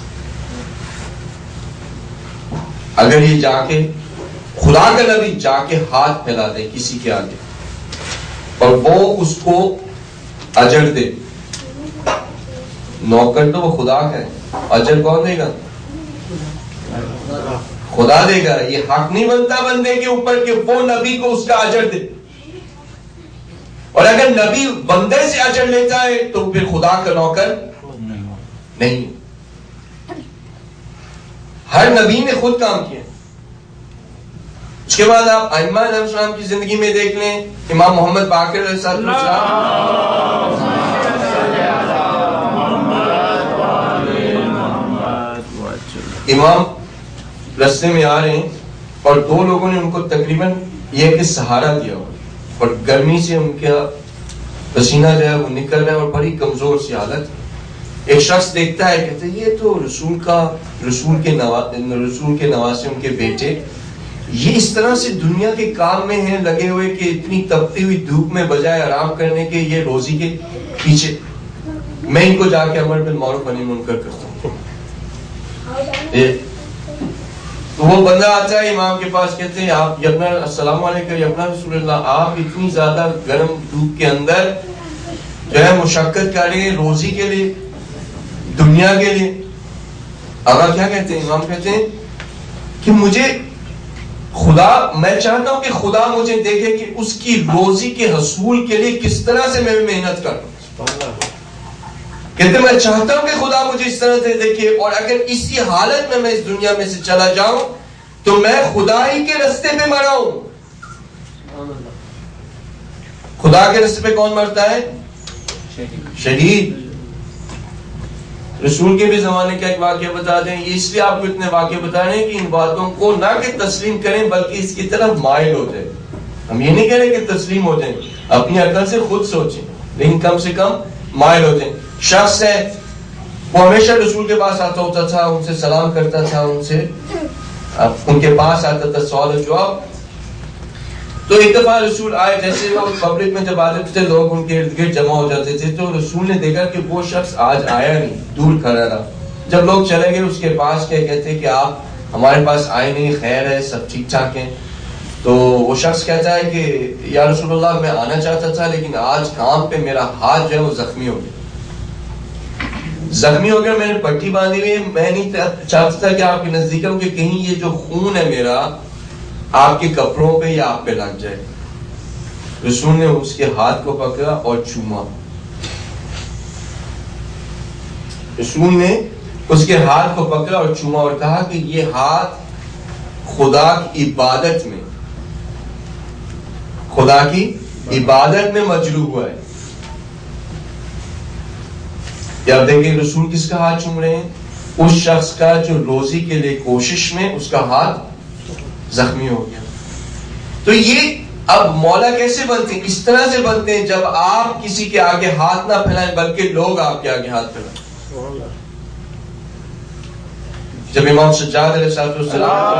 اگر یہ جا کے خدا کا نبی جا کے ہاتھ پھیلا دے کسی کے آگے اور وہ اس کو اجر دے, نوکر تو وہ خدا کا ہے, اجر کون دے گا؟ خدا دے گا. یہ حق نہیں بنتا بندے کے اوپر کہ وہ نبی کو اس کا اجر دے, اور اگر نبی بندے سے اجر لیتا ہے تو پھر خدا کا نوکر نہیں. ہر نبی نے خود کام کیا. اس کے بعد آپ ائمہ علیہ السلام کی زندگی میں دیکھ لیں, امام محمد باقر علیہ السلام, امام رستے میں آ رہے ہیں اور دو لوگوں نے ان کو تقریباً یہ کہ سہارا دیا ہوا, اور گرمی سے ان کا پسینہ جو ہے وہ نکل رہا ہے اور بڑی کمزور سی حالت. ایک شخص دیکھتا ہے, کہتے ہیں یہ تو رسول کا رسول کے رسول کے نواسے ان کے بیٹے, یہ اس طرح سے دنیا کے کام میں ہیں لگے ہوئے کہ اتنی تپتی ہوئی دھوپ میں بجائے آرام کرنے کے یہ روزی کے پیچھے, میں ان کو جا کے امر بالمعروف و نہی عن المنکر کرتا ہوں. تو وہ بندہ آتا ہے امام کے پاس, کہتے ہیں آپ یبنا السلام علیکم یبنا رسول اللہ, آپ اتنی زیادہ گرم دھوپ کے اندر جو ہے مشقت کر رہے ہیں روزی کے لیے, دنیا کے لیے. آقا کیا کہتے ہیں؟ امام کہتے ہیں کہ مجھے خدا, میں چاہتا ہوں کہ خدا مجھے دیکھے کہ اس کی روزی کے حصول کے لیے کس طرح سے میں محنت کروں. کہتے میں چاہتا ہوں کہ خدا مجھے اس طرح سے دیکھے, اور اگر اسی حالت میں میں اس دنیا میں سے چلا جاؤں تو میں خدائی کے رستے پہ مرا ہوں. خدا کے رستے پہ کون مرتا ہے؟ شہید. رسول کے بھی زمانے کا ایک واقعہ بتا دیں, اس لیے آپ کو اتنے واقعے بتا رہے ہیں کہ ان باتوں کو نہ کہ تسلیم کریں بلکہ اس کی طرف مائل ہو جائیں. ہم یہ نہیں کہہ رہے کہ تسلیم ہو جائیں, اپنی عقل سے خود سوچیں, لیکن کم سے کم مائل ہو جائیں. شخص ہے وہ ہمیشہ رسول کے پاس آتا ہوتا تھا, ان سے سلام کرتا تھا, ان سے ان کے پاس آتا تھا سوال و جواب. تو ایک دفعہ رسول آئے, جیسے وہ پبلک میں جب آتے تھے لوگ ان کے ارد گرد جمع ہو جاتے تھے, تو رسول نے دیکھا کہ وہ شخص آج آیا نہیں, دور کھڑا رہا. جب لوگ چلے گئے اس کے پاس کیا کہتے کہ آپ ہمارے پاس آئے نہیں, خیر ہے, سب ٹھیک ٹھاک ہیں. تو وہ شخص کہتا ہے کہ یا رسول اللہ میں آنا چاہتا تھا لیکن آج کام پہ میرا ہاتھ جو ہے وہ زخمی ہو گیا, زخمی ہو گیا, میں نے پٹی باندھی ہوئی, میں نہیں چاہتا تھا کہ آپ کے نزدیک ہوں کہ کہیں یہ جو خون ہے میرا آپ کے کپڑوں پہ یا آپ پہ لگ جائے. رسول نے اس کے ہاتھ کو پکڑا اور چوما. رسول نے اس کے ہاتھ کو پکڑا اور چوما اور کہا کہ یہ ہاتھ خدا کی عبادت میں خدا کی عبادت میں مجروح ہوا ہے. یا دیکھیں رسول کس کا ہاتھ چوم رہے ہیں؟ اس شخص کا جو روزی کے لیے کوشش میں اس کا ہاتھ زخمی ہو گیا. تو یہ اب مولا کیسے بنتے ہیں؟ اس طرح سے بنتے ہیں جب آپ کسی کے آگے ہاتھ نہ پھیلائیں بلکہ لوگ آپ کے آگے ہاتھ پھیلائیں. جب امام سجاد علیہ السلام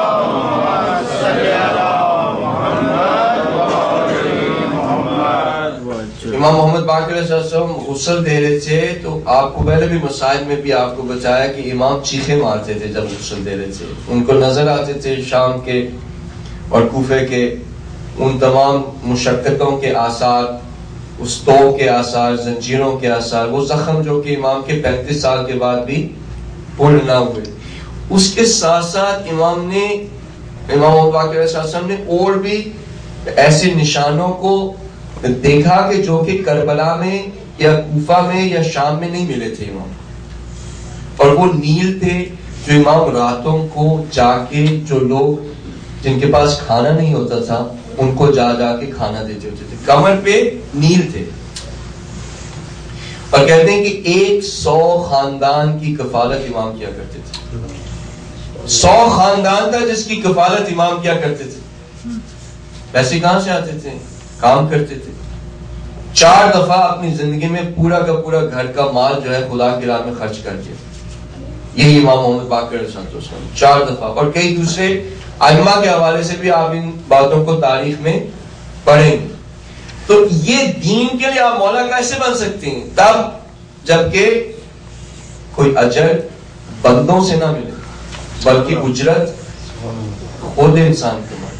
امام محمد باقر علیہ السلام غسل دے رہے تھے, تو آپ کو پہلے بھی مسائل میں بھی آپ کو بتایا کہ امام چیخے مارتے تھے جب غسل دے رہے تھے. ان کو نظر آتے تھے شام کے اور کوفے کے ان تمام مشقتوں کے آثار, اس توپ کے آثار, زنجیروں کے آثار, وہ زخم جو کہ امام کے پینتیس سال کے بعد بھی پُر نہ ہوئے. اس کے ساتھ ساتھ امام نے امام محمد باقر علیہ السلام نے اور بھی ایسے نشانوں کو دیکھا کہ جو کہ کربلا میں یا کوفہ میں یا شام میں نہیں ملے تھے. امام اور وہ نیل تھے جو امام راتوں کو جا کے جو لوگ جن کے پاس کھانا نہیں ہوتا تھا ان کو جا جا کے کھانا دیتے ہوتے تھے. کمر پہ نیل تھے اور کہتے ہیں کہ ایک سو خاندان کی کفالت امام کیا کرتے تھے. سو خاندان تھا جس کی کفالت امام کیا کرتے تھے. پیسے کہاں سے آتے تھے؟ کام کرتے تھے. چار دفعہ اپنی زندگی میں پورا کا پورا گھر کا مال جو ہے خدا کی راہ میں خرچ کر دیا. یہی امام محمد باقر علیہ السلام چار دفعہ. اور کئی دوسرے ائمہ کے حوالے سے بھی آپ ان باتوں کو تاریخ میں پڑھیں گے. تو یہ دین کے لیے آپ مولا کیسے بن سکتے ہیں؟ تب جبکہ کوئی اجر بندوں سے نہ ملے بلکہ اجرت خود انسان کمائے.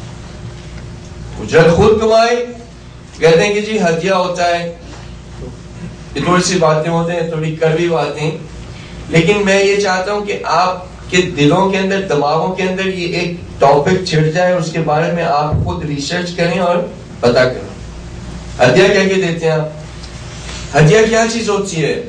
اجرت خود کمائے. کہتے ہیں کہ جی ہدیہ ہوتا ہے. یہ تھوڑی سی باتیں ہوتے ہیں, تھوڑی کڑوی باتیں, لیکن میں یہ چاہتا ہوں کہ آپ کے دلوں کے اندر, دماغوں کے اندر یہ ایک ٹاپک چھڑ جائے اور اس کے بارے میں آپ خود ریسرچ کریں اور پتا کریں. ہدیہ کیا کہ دیتے ہیں آپ؟ ہدیہ کیا چیز ہوتی ہے؟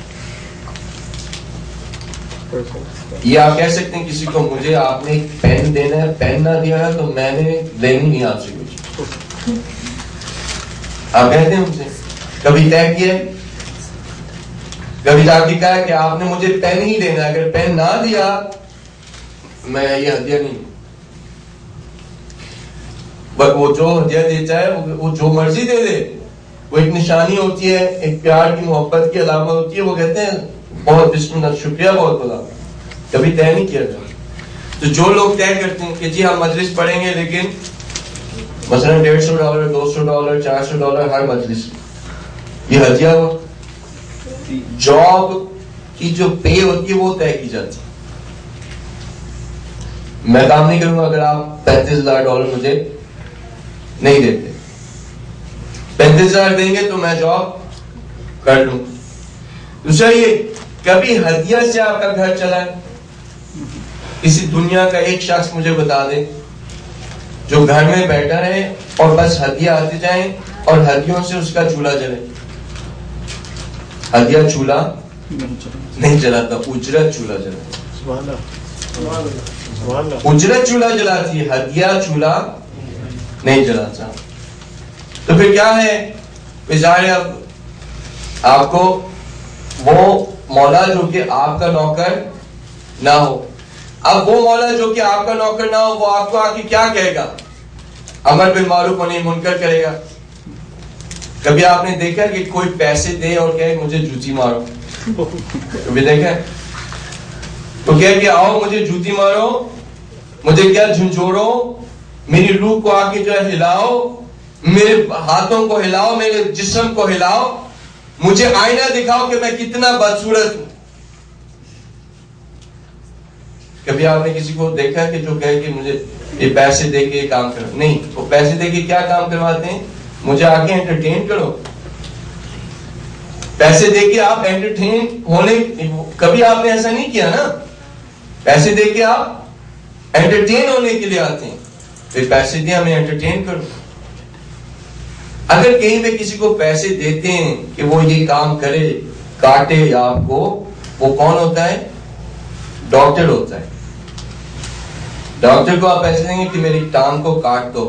یہ آپ کہہ سکتے ہیں کسی کو مجھے آپ نے ایک پین دینا ہے, پین نہ دیا ہے تو میں نے لینی نہیں آپ سے کچھ. آپ کہتے ہیں مجھے کبھی طے کیا ہے, کبھی جا کے کہا کہ آپ نے مجھے پین ہی دینا ہے, اگر پین نہ دیا میں یہ ہدیہ نہیں. وہ جو ہدیہ دیتا ہے وہ جو مرضی دے دے, وہ ایک نشانی ہوتی ہے, ایک پیار کی محبت کی علامت ہوتی ہے. وہ کہتے ہیں بہت بسم اللہ, شکریہ بہت بڑا, کبھی طے نہیں کیا جاتا. تو جو لوگ طے کرتے ہیں کہ جی ہم مجلس پڑھیں گے لیکن مثلا ڈیڑھ سو ڈالر, دو سو ڈالر, چار سو ڈالر ہر مجلس, یہ ہدیہ ہو. جاب کی جو پے ہوتی ہے وہ طے کی جاتی ہے. میں کام نہیں کروں گا اگر آپ پینتیس ہزار ڈالر مجھے نہیں دیتے. پینتیس ہزار دیں گے تو میں جاب کر لوں. دوسرا یہ کبھی ہدیہ سے آپ کا گھر چلا ہے؟ کسی دنیا کا ایک شخص مجھے بتا دے جو گھر میں بیٹھا رہے اور بس ہدیہ آتے جائیں اور ہدیوں سے اس کا چولہا جلے. ہدیہ چولہا نہیں جلاتا, اجرت چولہا جلاتا. اجرت چولہا جلاتی ہے, ہدیہ چولہا نہیں جلاتا. تو پھر کیا ہے؟ ظاہر اب آپ کو وہ مولا جو کہ آپ کا نوکر نہ ہو, اب وہ مولا جو کہ آپ کا نوکر نہ ہو وہ آپ کو آ کے کیا کہے گا؟ امر بالمعروف و نہی منکر کرے گا. کبھی آپ نے دیکھا کہ کوئی پیسے دے اور کہے مجھے جوتی مارو؟ کبھی دیکھا؟ تو کہے کہ آؤ مجھے جوتی مارو, مجھے کیا جھنجھوڑو, میری روح کو آ کے جو ہے ہلاؤ, میرے ہاتھوں کو ہلاؤ, میرے جسم کو ہلاؤ, مجھے آئینہ دکھاؤ کہ میں کتنا بدصورت ہوں. کبھی آپ نے کسی کو دیکھا کہ جو کہے کہ مجھے یہ پیسے دے کے یہ کام کرو؟ نہیں, وہ پیسے دے کے کیا کام کرواتے ہیں؟ مجھے آگے انٹرٹین کرو. پیسے دے کے آپ انٹرٹین ہونے, کبھی آپ نے ایسا نہیں کیا نا. پیسے دے کے آپ انٹرٹین ہونے کے لیے آتے ہیں, پھر پیسے دے ہمیں انٹرٹین کرو. اگر کہیں پہ کسی کو پیسے دیتے ہیں کہ وہ یہ کام کرے, کاٹے آپ کو, وہ کون ہوتا ہے؟ ڈاکٹر ہوتا ہے. ڈاکٹر کو آپ پیسے دیں گے کہ میری ٹانگ کو کاٹ دو.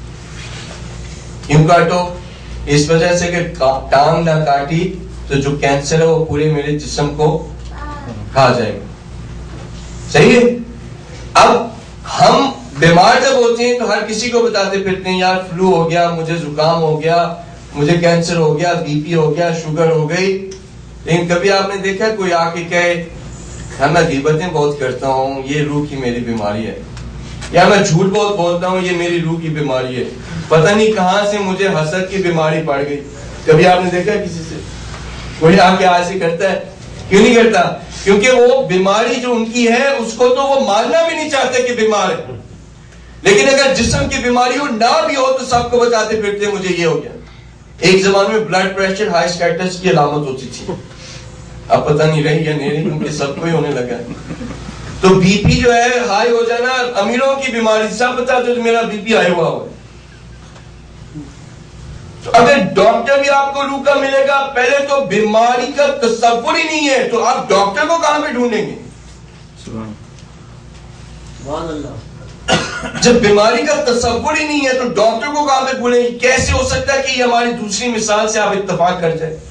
کیوں کاٹو؟ اس وجہ سے کہ ٹانگ نہ کاٹی تو جو کینسر ہے وہ پورے میرے جسم کو کھا جائے گا. صحیح ہے؟ اب ہم بیمار جب ہوتے ہیں تو ہر کسی کو بتاتے پھرتے ہیں یار فلو ہو گیا, مجھے زکام ہو گیا, مجھے کینسر ہو گیا, بی پی ہو گیا, شوگر ہو گئی. لیکن کبھی آپ نے دیکھا کوئی آ کے کہے میں غیبتیں بہت کرتا ہوں, یہ روح کی میری بیماری ہے, یا میں جھوٹ بہت بولتا ہوں, یہ میری روح کی بیماری ہے, پتہ نہیں کہاں سے مجھے حسد کی بیماری پڑ گئی. کبھی آپ نے دیکھا کسی سے کوئی آ کے ایسے کرتا ہے؟ کیوں نہیں کرتا؟ کیونکہ وہ بیماری جو ان کی ہے اس کو تو وہ ماننا بھی نہیں چاہتے کہ بیمار ہے. لیکن اگر جسم کی بیماری ہو نہ بھی ہو تو سب کو بتاتے پھرتے مجھے یہ ہو گیا. ایک زمانے میں بلڈ پریشر ہائی اسٹیٹس کی علامت ہوتی تھی, اب پتہ نہیں رہی یا نہیں رہی, کیونکہ سب کو ہی ہونے لگا. تو بی پی جو ہے ہائی ہو جانا امیروں کی بیماری, سب بتاتے میرا بی پی ہائی ہوا ہوا ہے. تو اگر ڈاکٹر بھی آپ کو روکا ملے گا، پہلے تو بیماری کا تصور ہی نہیں ہے تو آپ ڈاکٹر کو کہاں پہ ڈھونڈیں گے؟ سبحان اللہ. جب بیماری کا تصور ہی نہیں ہے تو ڈاکٹر کو کہاں پہ بھولیں گے؟ کیسے ہو سکتا ہے کہ یہ ہماری دوسری مثال سے آپ اتفاق کر جائے؟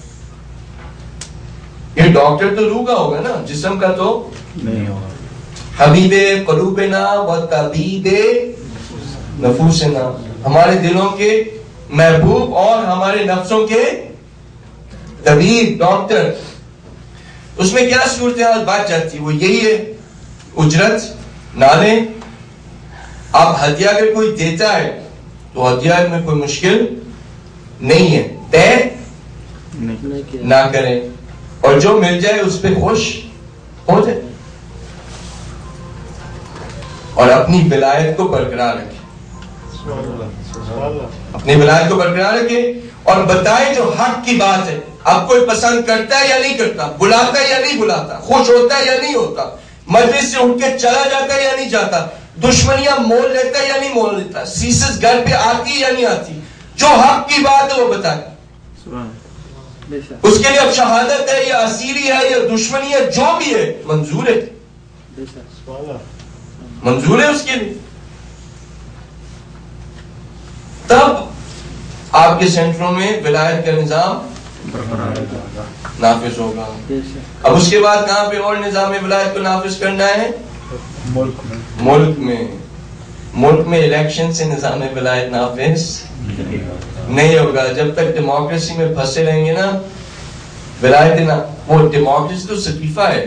یہ ڈاکٹر تو روح کا ہوگا نا، جسم کا تو نہیں ہوگا. حبیب قلوبنا و طبیب نفوسنا، ہمارے دلوں کے محبوب اور ہمارے نفسوں کے طبیب ڈاکٹر. اس میں کیا صورتحال بات جاتی ہے؟ وہ یہی ہے اجرت نہ لیں. آپ ہدیہ اگر کوئی دیتا ہے تو ہدیہ میں کوئی مشکل نہیں ہے، طے نہ کریں اور جو مل جائے اس پہ خوش ہو جائے اور اپنی ولایت کو برقرار رکھیں. اپنی ولایت کو برقرار رکھیں اور بتائیں جو حق کی بات ہے. آپ کوئی پسند کرتا ہے یا نہیں کرتا، بلاتا ہے یا نہیں بلاتا، خوش ہوتا ہے یا نہیں ہوتا، مجلس سے اٹھ کے چلا جاتا ہے یا نہیں جاتا، دشمنیاں مول لیتا ہے یا نہیں مول لیتا، سیسز گھر پہ آتی ہے یا نہیں آتی، جو حق کی بات ہے وہ بتائیں. اس کے لیے اب شہادت ہے یا اسیری ہے یا دشمنی ہے، جو بھی ہے منظور ہے، منظور ہے اس کے لیے. تب آپ کے سینٹروں میں ولایت کا نظام نافذ ہوگا. اب اس کے بعد کہاں پہ اور نظام ولایت کو نافذ کرنا ہے؟ ملک میں. ملک میں ملک میں الیکشن سے نظام ولایت نافذ نہیں ہوگا. جب تک ڈیموکریسی میں پھنسے رہیں گے نا، ولایت نہ، وہ ڈیموکریسی تو سقیفہ ہے.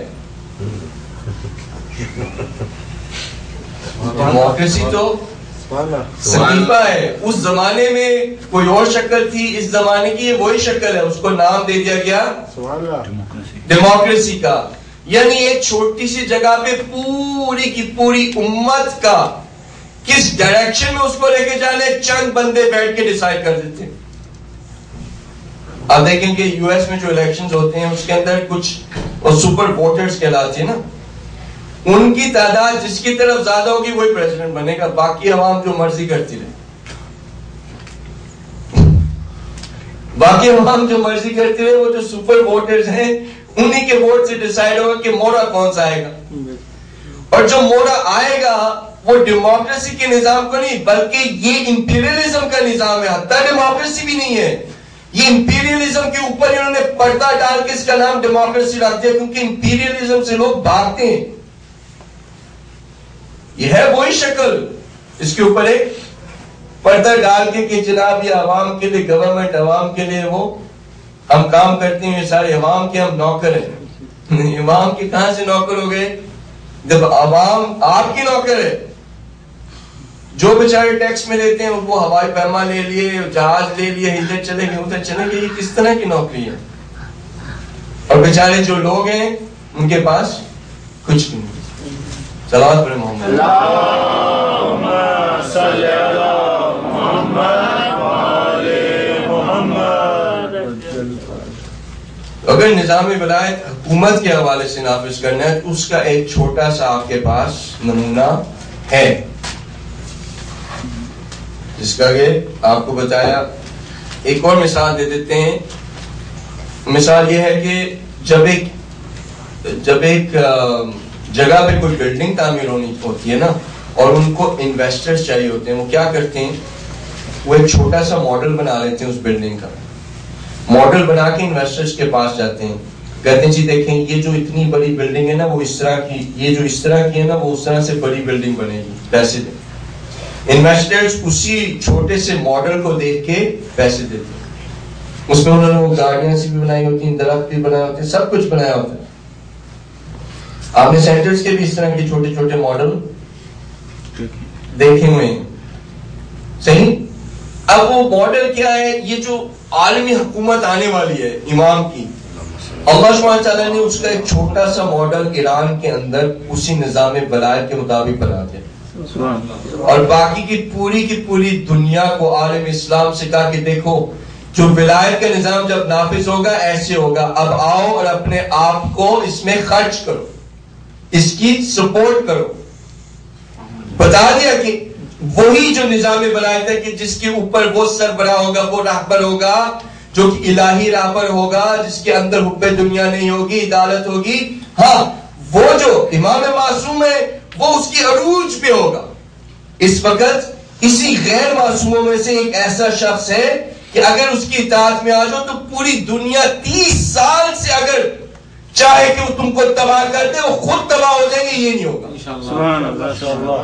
ڈیموکریسی تو سقیفہ ہے. اس زمانے میں کوئی اور شکل تھی، اس زمانے کی یہ وہی شکل ہے. اس کو نام دے دیا گیا ڈیموکریسی کا. یعنی ایک چھوٹی سی جگہ پہ پوری کی پوری امت کا کس ڈائریکشن میں اس کو لے کے جانے چند بندے بیٹھ کے ڈیسائیڈ کر دیتے ہیں. آپ دیکھیں کہ یو ایس میں جو الیکشنز ہوتے ہیں اس کے اندر کچھ سپر ووٹرز کہلاتے ہیں نا، ان کی تعداد جس کی طرف زیادہ ہوگی وہی پریزیڈنٹ بنے گا، باقی عوام جو مرضی کرتی رہے. باقی عوام جو مرضی کرتی رہے، وہ جو سپر ووٹرز ہیں انہی کے ووٹ سے ڈیسائیڈ ہوگا کہ مورا کون سا آئے گا. اور جو مورا آئے گا وہ ڈیموکریسی کے نظام کو نہیں بلکہ یہ امپیریلزم کا نظام ہے. حتی ڈیموکریسی بھی نہیں ہے، یہ امپیریلزم کے اوپر انہوں نے پردہ ڈال کے اس کا نام ڈیموکریسی رکھ دیا، کیونکہ امپیریلزم سے لوگ بھاگتے ہیں. یہ ہے وہی شکل، اس کے اوپر ایک پردہ ڈال کے کہ جناب یہ عوام کے لیے گورنمنٹ، عوام کے لیے وہ ہم کام کرتے ہیں، یہ سارے عوام کے ہم نوکر ہیں. عوام کے کہاں سے نوکر ہو گئے جب عوام آپ کی نوکر ہے. جو بیچارے ٹیکس میں لیتے ہیں وہ ہوائی پیما لے لیے، جہاز لے لیے، ادھر چلے گئے ادھر چلے گئے، یہ کس طرح کی نوکری ہے؟ اور بیچارے جو لوگ ہیں ان کے پاس کچھ نہیں. صلوات پڑھیں محمد. اللہم صلی علی محمد وآل محمد. اگر نظام ولایت حکومت کے حوالے سے نافذ کرنا ہے تو اس کا ایک چھوٹا سا آپ کے پاس نمونہ ہے جس کا کہ آپ کو بتایا. ایک اور مثال دے دیتے ہیں. مثال یہ ہے کہ جب ایک جب ایک جگہ پہ کوئی بلڈنگ تعمیر ہونی ہوتی ہے نا اور ان کو انویسٹرز چاہیے ہوتے ہیں، وہ کیا کرتے ہیں، وہ ایک چھوٹا سا ماڈل بنا لیتے ہیں اس بلڈنگ کا. ماڈل بنا کے انویسٹرز کے پاس جاتے ہیں، کہتے ہیں جی دیکھیں یہ جو اتنی بڑی بلڈنگ ہے نا وہ اس طرح کی، یہ جو اس طرح کی ہے نا وہ اس طرح سے بڑی بلڈنگ بنے گی، پیسے دیں. انویسٹرز اسی چھوٹے سے ماڈل کو دیکھ کے پیسے دیتے ہیں. اس میں انہوں نے وہ گاڑیاں سی بھی بنائی ہوتی ہیں، درخت بھی بنائے ہوتے ہیں، سب کچھ بنایا ہوتا ہے. آپ نے سینٹرز کے بھی اس طرح کے چھوٹے چھوٹے ماڈل دیکھے ہوئے ہیں، صحیح. اب وہ ماڈل کیا ہے، یہ جو عالمی حکومت آنے والی ہے امام کی، اللہ سبحانہ تعالیٰ نے اس کا ایک چھوٹا سا ماڈل ایران کے اندر اسی نظام ولایت کے مطابق بنا دیا اور باقی کی پوری کی پوری دنیا کو عالم اسلام سے کہا کہ دیکھو جو ولایت کا نظام جب نافذ ہوگا ایسے ہوگا، اب آؤ اور اپنے آپ کو اس میں خرچ کرو، اس کی سپورٹ کرو. بتا دیا کہ وہی جو نظام ولایت ہے کہ جس کے اوپر وہ سربراہ ہوگا، وہ راہبر ہوگا جو کہ الہی راہبر ہوگا، جس کے اندر حب دنیا نہیں ہوگی، عدالت ہوگی. ہاں وہ جو امام معصوم ہے وہ اس کی عروج پہ ہوگا. اس وقت اسی غیر معصوموں میں سے ایک ایسا شخص ہے کہ اگر اس کی اطاعت میں آ جاؤ تو پوری دنیا تیس سال سے اگر چاہے کہ وہ تم کو تباہ کر دے وہ خود تباہ ہو جائیں گے، یہ نہیں ہوگا. سبحان اللہ.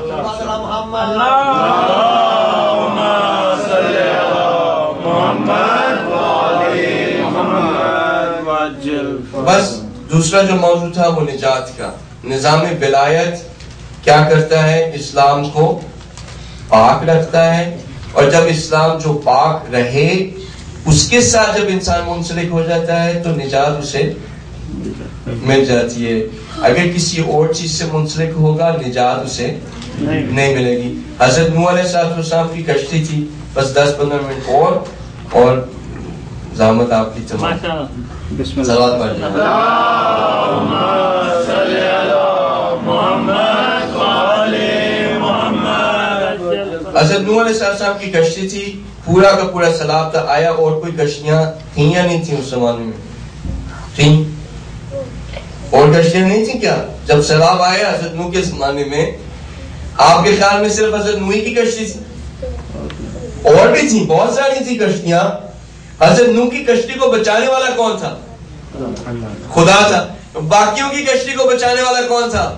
بس دوسرا جو موضوع تھا وہ نجات کا. نظام ولایت کیا کرتا ہے؟ اسلام کو پاک رکھتا ہے، اور جب اسلام جو پاک رہے اس کے ساتھ جب انسان منسلک ہو جاتا ہے تو نجات اسے مل جاتی ہے. اگر کسی اور چیز سے منسلک ہوگا نجات اسے نہیں ملے گی. حضرت نوح علیہ السلام کی کشتی تھی، بس دس پندرہ منٹ اور اور زحمت آپ کی تمام. صلوات پڑھ لیں. حضرت نوح علیہ السلام کی کشتی تھی، پورا کا پورا سیلاب تھا آیا. اور کوئی کشتیاں تھیں یا نہیں تھیں اس زمانے میں؟ تھیں. اور کشتیاں نہیں تھیں کیا جب سیلاب آیا حضرت نوح کے زمانے میں؟ آپ کے خیال میں صرف حضرت نوح کی کشتی تھی؟ اور بھی تھیں، بہت ساری تھی کشتیاں. حضرت نوح کی کشتی کو بچانے والا کون تھا؟ خدا تھا. باقیوں کی کشتی کو بچانے والا کون تھا؟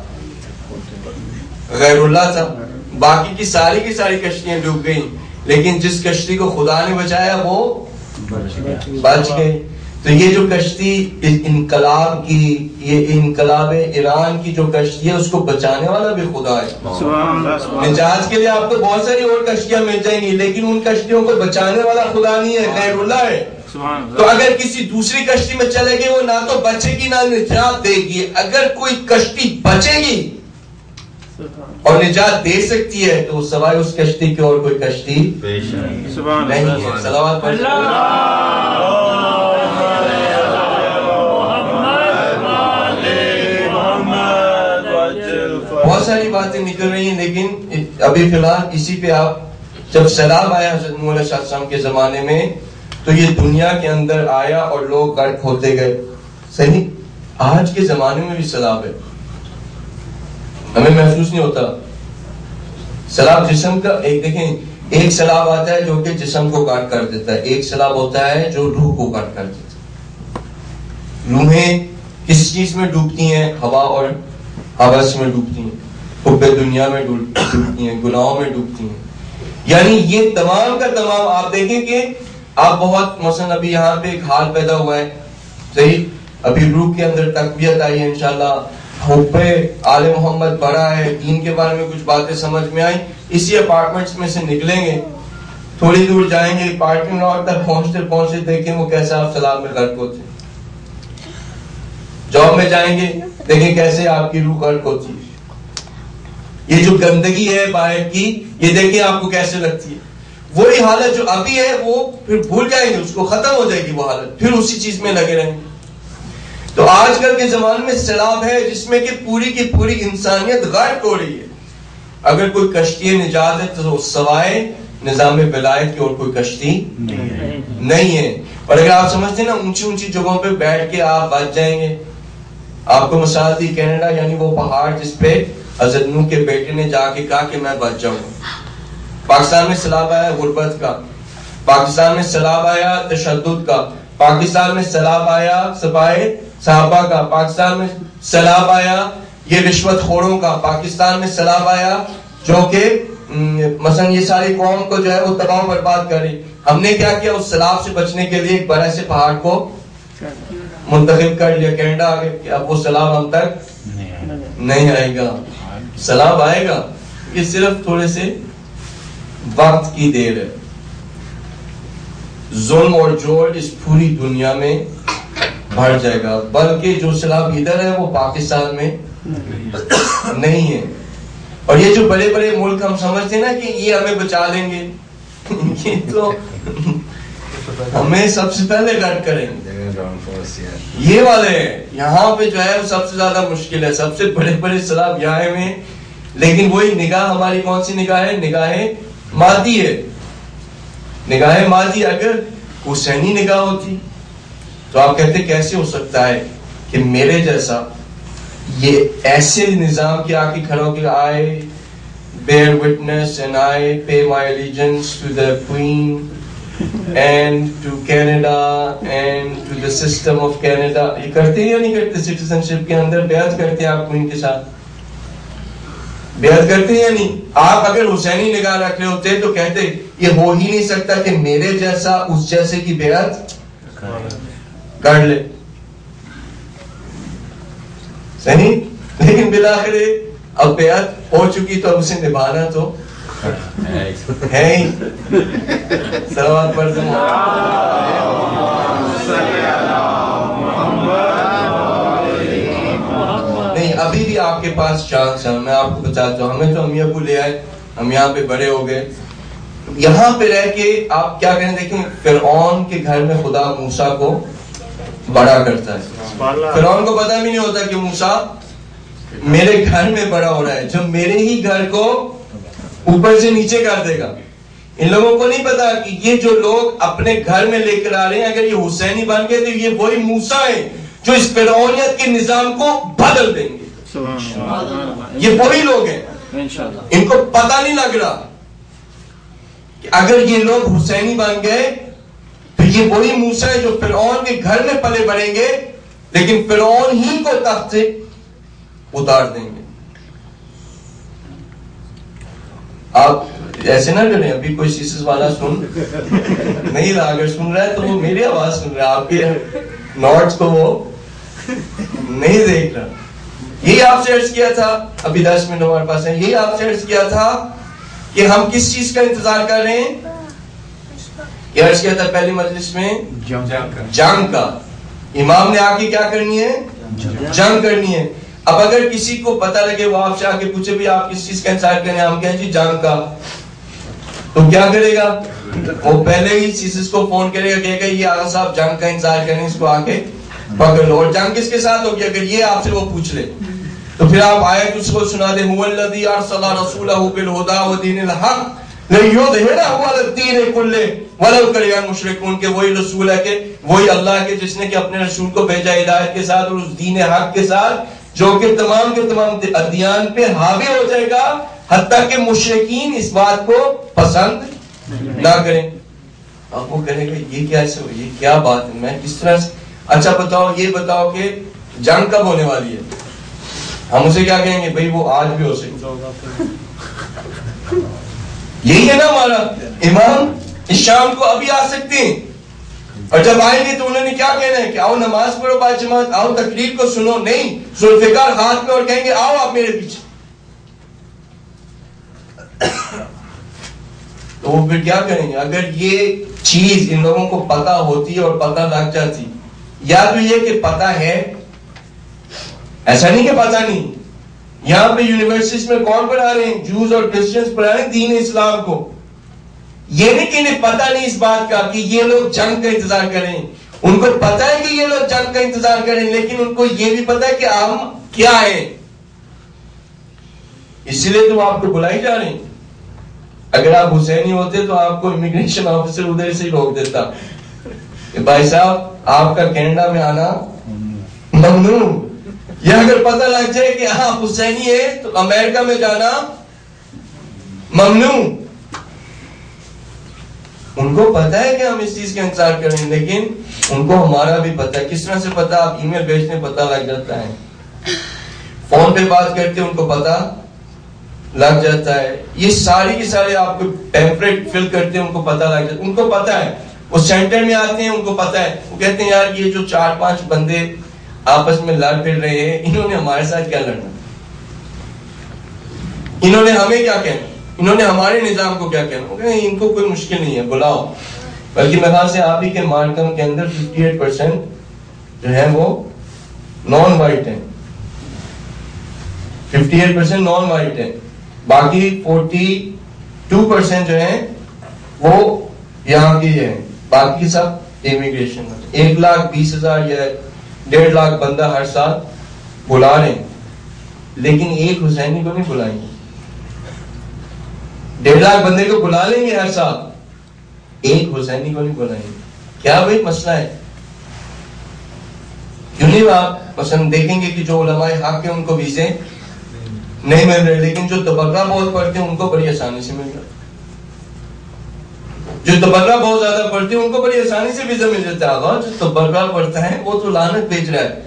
غیر اللہ تھا. باقی کی ساری کی ساری کشتیاں ڈوب گئیں، لیکن جس کشتی کو خدا نے بچایا وہ بچ گئی. تو یہ جو کشتی انقلاب کی، یہ انقلاب ایران کی جو کشتی ہے اس کو بچانے والا بھی خدا ہے. نجات کے لیے آپ کو بہت ساری اور کشتیاں مل جائیں گی، لیکن ان کشتیوں کو بچانے والا خدا نہیں ہے، غیر اللہ ہے. تو اگر کسی دوسری کشتی میں چلے گئے وہ نہ تو بچے گی نہ نجات دے گی. اگر کوئی کشتی بچے گی اور نجات دے سکتی ہے تو سوائے اس کشتی کی اور کوئی کشتی نہیں ہے. صلوات پڑھ. بہت ساری باتیں نکل رہی ہیں، لیکن ابھی فی الحال اسی پہ آپ. جب سیلاب آیا حضرت نوح علیہ السلام کے زمانے میں تو یہ دنیا کے اندر آیا اور لوگ غرق ہوتے گئے. صحیح. آج کے زمانے میں بھی سیلاب ہے، ہمیں محسوس نہیں ہوتا. سیلاب جسم کا ایک دیکھیں، ایک سیلاب آتا ہے جو کہ جسم کو کاٹ کر دیتا ہے، ایک سیلاب ہوتا ہے جو روح کو کاٹ کر دیتا ہے. روحیں کس چیز میں ڈوبتی ہیں؟ ہوا اور حوث میں ڈوبتی ہیں، حب دنیا میں ڈوبتی ہیں، گناہوں میں ڈوبتی ہیں. یعنی یہ تمام کا تمام آپ دیکھیں کہ آپ بہت مثلا ابھی یہاں پہ ایک حال پیدا ہوا ہے. صحیح. ابھی روح کے اندر تقویت آئی ہے انشاءاللہ، حب آل محمد بڑھا ہے، دین کے بارے میں کچھ باتیں سمجھ میں آئیں. اسی اپارٹمنٹس میں سے نکلیں گے، تھوڑی دور جائیں گے، پارکنگ لاٹ تک پہنچتے پہنچتے دیکھیں وہ کیسے آپ سیلاب میں غرق ہوتے ہیں. جاب میں جائیں گے دیکھیں کیسے آپ کی روح غرق ہوتی ہے. یہ جو گندگی ہے باہر کی، یہ دیکھیں آپ کو کیسے لگتی ہے. وہی حالت جو ابھی ہے وہ پھر بھول جائیں گے، اس کو ختم ہو جائے گی وہ حالت، پھر اسی چیز میں لگے رہیں گے. تو آج کل کے زمانے میں سیلاب ہے جس میں کہ پوری کی پوری انسانیت غرق ہو رہی ہے. اگر کوئی کشتی نجات ہے تو سوائے نظام ولایت کی اور کوئی کشتی نہیں ہے. اور اگر آپ سمجھتے ہیں نا اونچی اونچی جگہوں پہ بیٹھ کے آپ بچ جائیں گے. آپ کو مثال دی کینیڈا، یعنی وہ پہاڑ جس پہ حضرت نوح کے بیٹے نے جا کے کہا کہ میں بچ جاؤں. پاکستان میں سیلاب آیا غربت کا، پاکستان میں سیلاب آیا تشدد کا، پاکستان میں سیلاب آیا سپاہی صحابہ کا، پاکستان میں سیلاب آیا یہ رشوت خوروں کا، پاکستان میں سیلاب آیا جو کہ مثلا یہ ساری قوم کو جو ہے وہ تباہ برباد کر رہی. ہم نے کیا کیا؟ اس سیلاب سے بچنے کے لیے ایک بڑے سے پہاڑ کو منتخب کر لیا. کینیڈا آگے کہ اب وہ سیلاب ہم تک نہیں آئے گا. سیلاب آئے گا، یہ صرف تھوڑے سے وقت کی دیر ہے. ظلم اور جوڑ اس پوری دنیا میں بڑھ جائے گا، بلکہ جو سیلاب ادھر ہے وہ پاکستان میں نہیں ہے. اور یہ جو بڑے بڑے ملک ہم سمجھتے ہیں نا کہ یہ ہمیں بچا لیں گے، یہ تو ہمیں سب سے پہلے غرق کریں گے. یہ والے یہاں پہ جو ہے سب سے زیادہ مشکل ہے. سب سے بڑے بڑے سیلاب یہاں میں لیکن وہی نگاہ ہماری کون سی نگاہ ہے؟ نگاہ مادی ہے. نگاہ مادی. اگر حسینی نگاہ ہوتی تو آپ کہتے کیسے ہو سکتا ہے کہ میرے جیسا یہ ایسے نظام کی آ کے کھڑا ہو کہ آئے bear witness and I pay my allegiance to the Queen and to Canada and to the system of Canada. یہ کرتے یا نہیں کرتے؟ سٹیزنشپ کے اندر بیعت کرتے آپ کوئن کے ساتھ؟ بیعت کرتے یا نہیں؟ آپ اگر حسینی نگاہ رکھ رہے ہوتے تو کہتے یہ ہو ہی نہیں سکتا کہ میرے جیسا اس جیسے کی بیعت کر لے. صحیح. لیکن بالآخر اب بیعت ہو چکی تو اب اسے نبھانا تو ہے ہی. صلوات پڑھ دو. نہیں ابھی بھی آپ کے پاس چانس ہے. میں آپ کو بتاتا ہوں, ہمیں تو امی ابو لے آئے, ہم یہاں پہ بڑے ہو گئے. یہاں پہ رہ کے آپ کیا کہیں, دیکھیں فرعون کے گھر میں خدا موسیٰ کو بڑا کرتا ہے. فرعون کو پتہ بھی نہیں ہوتا کہ موسیٰ میرے گھر میں بڑا ہو رہا ہے, جو میرے ہی گھر کو اوپر سے نیچے کر دے گا. ان لوگوں کو نہیں پتا کہ یہ جو لوگ اپنے گھر میں لے کر آ رہے ہیں, اگر یہ حسینی بن گئے تو یہ وہی موسیٰ ہیں جو اس فرعونیت کے نظام کو بدل دیں گے. یہ وہی لوگ ہیں. ان کو پتہ نہیں لگ رہا کہ اگر یہ لوگ حسینی بن گئے تو یہ وہی موسیٰ ہے جو فرعون کے گھر میں پلے بڑھیں گے, لیکن فرعون ہی کو تخت سے اتار دیں گے. آپ ایسے نہ کریں, ابھی کوئی سیسس والا سن نہیں رہا, اگر سن رہا ہے تو وہ میری آواز سن رہا ہے, آپ کے نوٹس کو وہ نہیں دیکھ رہا. یہی آپ سے عرض کیا تھا, ابھی دس منٹ ہمارے پاس ہے, یہی آپ سے عرض کیا تھا کہ ہم کس چیز کا انتظار کر رہے ہیں. یہ عرض کیا تھا پہلی مجلس میں, جنگ کا. امام نے آ کے کیا کرنی ہے؟ جنگ کرنی ہے. اب اگر کسی کو پتہ لگے, وہ آپ سے آ کے پوچھے بھی آپ کس چیز کا انتظار کریں, ہم کہیں جی جنگ کا, تو کیا کرے گا؟ وہ پہلے ہی سیسس کو فون کرے گا, کہے گا یہ آغا صاحب جنگ کا انتظار کریں, اس کو آ کے پکڑ لو. اور جنگ کس کے ساتھ ہوگی؟ اگر یہ آپ سے وہ پوچھ لے تو پھر آپ آیت اس کو سنا دیں, هو الذی ارسل رسولہ بالہدی ودین الحق لیظہرہ علی الدین کلہ ولو کرہ المشرکون. کہ وہی رسول ہے کہ وہی اللہ کے جس نے کہ اپنے رسول کو بھیجا ہدایت کے ساتھ اور اس دین حق کے ساتھ جو کہ تمام کے تمام ادیان پہ حاوی ہو جائے گا, حتیٰ کہ مشرکین اس بات کو پسند نہ کریں. اب وہ کہے گا یہ کیسے ہو, یہ کیا بات ہے, میں کس طرح سے. اچھا بتاؤ, یہ بتاؤ کہ جنگ کب ہونے والی ہے؟ ہم اسے کیا کہیں گے؟ بھئی وہ آج بھی ہو سکتا. یہی ہے نا ہمارا امام, اس شام کو ابھی آ سکتے ہیں, اور جب آئیں گے تو انہوں نے کیا کہنا ہے کہ آؤ نماز پڑھو با جماعت, آؤ تقریر کو سنو. نہیں, ذوالفقار ہاتھ میں اور کہیں گے آؤ آپ میرے پیچھے. تو وہ پھر کیا کریں گے؟ اگر یہ چیز ان لوگوں کو پتا ہوتی اور پتا لگ جاتی, یا تو یہ کہ پتا ہے, ایسا نہیں کہ پتا نہیں. یہاں پہ یونیورسٹیز میں کون پڑھا رہے ہیں؟ جوز اور کرسچنز پڑھا رہے ہیں دین اسلام کو. یہ نہیں کہ انہیں پتا نہیں اس بات کا کہ یہ لوگ جنگ کا انتظار کریں, ان کو پتا ہے کہ یہ لوگ جنگ کا انتظار کریں, لیکن ان کو یہ بھی پتا ہے کہ ہم کیا ہیں. اسی لیے تو آپ کو بلائی جا رہے ہیں. اگر آپ حسینی ہوتے تو آپ کو امیگریشن آفیسر ادھر سے ہی روک دیتا کہ بھائی صاحب آپ کا کینیڈا میں آنا ممنوع. یا اگر پتہ لگ جائے کہ آپ حسینی ہے تو امریکہ میں جانا ممنوع. ان کو پتا ہے کہ ہم اس چیز کا انتظار کریں, لیکن ان کو ہمارا بھی پتا ہے. کس طرح سے پتا؟ آپ ای میل بھیجنے پتا لگ جاتا ہے, فون پہ بات کرتے ان کو پتا لگ جاتا ہے. یہ ساری کی ساری آپ کو ٹیمپلیٹ فل کرتے ہیں, ان کو پتا لگ جاتا ہے. ان کو پتا ہے, وہ سینٹر میں آتے ہیں, ان کو پتا ہے. وہ کہتے ہیں یار یہ جو چار پانچ بندے آپس میں لڑ پھر رہے ہیں, انہوں نے ہمارے ساتھ کیا لڑنا, انہوں نے ہمیں کیا کہنا, انہوں نے ہمارے نظام کو کیا کہنا. ان کو کوئی مشکل نہیں ہے, بلاؤ. بلکہ میرے خیال سے آپ ہی کے مارکم کے اندر ففٹی ایٹ پرسینٹ جو ہے وہ نان وائٹ ہیں, fifty eight percent non white ہیں, باقی فورٹی ٹو پرسینٹ جو ہیں وہ یہاں کی ہیں, باقی سب امیگریشن. ایک لاکھ بیس ہزار یا ڈیڑھ لاکھ بندہ ہر سال بلا رہے ہیں, لیکن ایک حسینی کو نہیں بلائیں گے. ڈیڑھ لاکھ بندے کو بلا لیں گے ہر سال, ایک حسینی کو نہیں بلائیں گے. کیا بھائی مسئلہ ہے؟ کیوں نہیں آپ مثلا دیکھیں گے کہ جو علماء حق ہیں ان کو ویزے نہیں مل رہے, لیکن جو تبرہ بہت پڑھتے ہیں ان کو بڑی آسانی سے مل رہا ہے. جو تبرہ بہت زیادہ پڑھتے ہیں ان کو بڑی آسانی سے ویزا مل جاتا ہے. آغا جو تبرہ پڑھتا ہے وہ تو لعنت بھیج رہا ہے,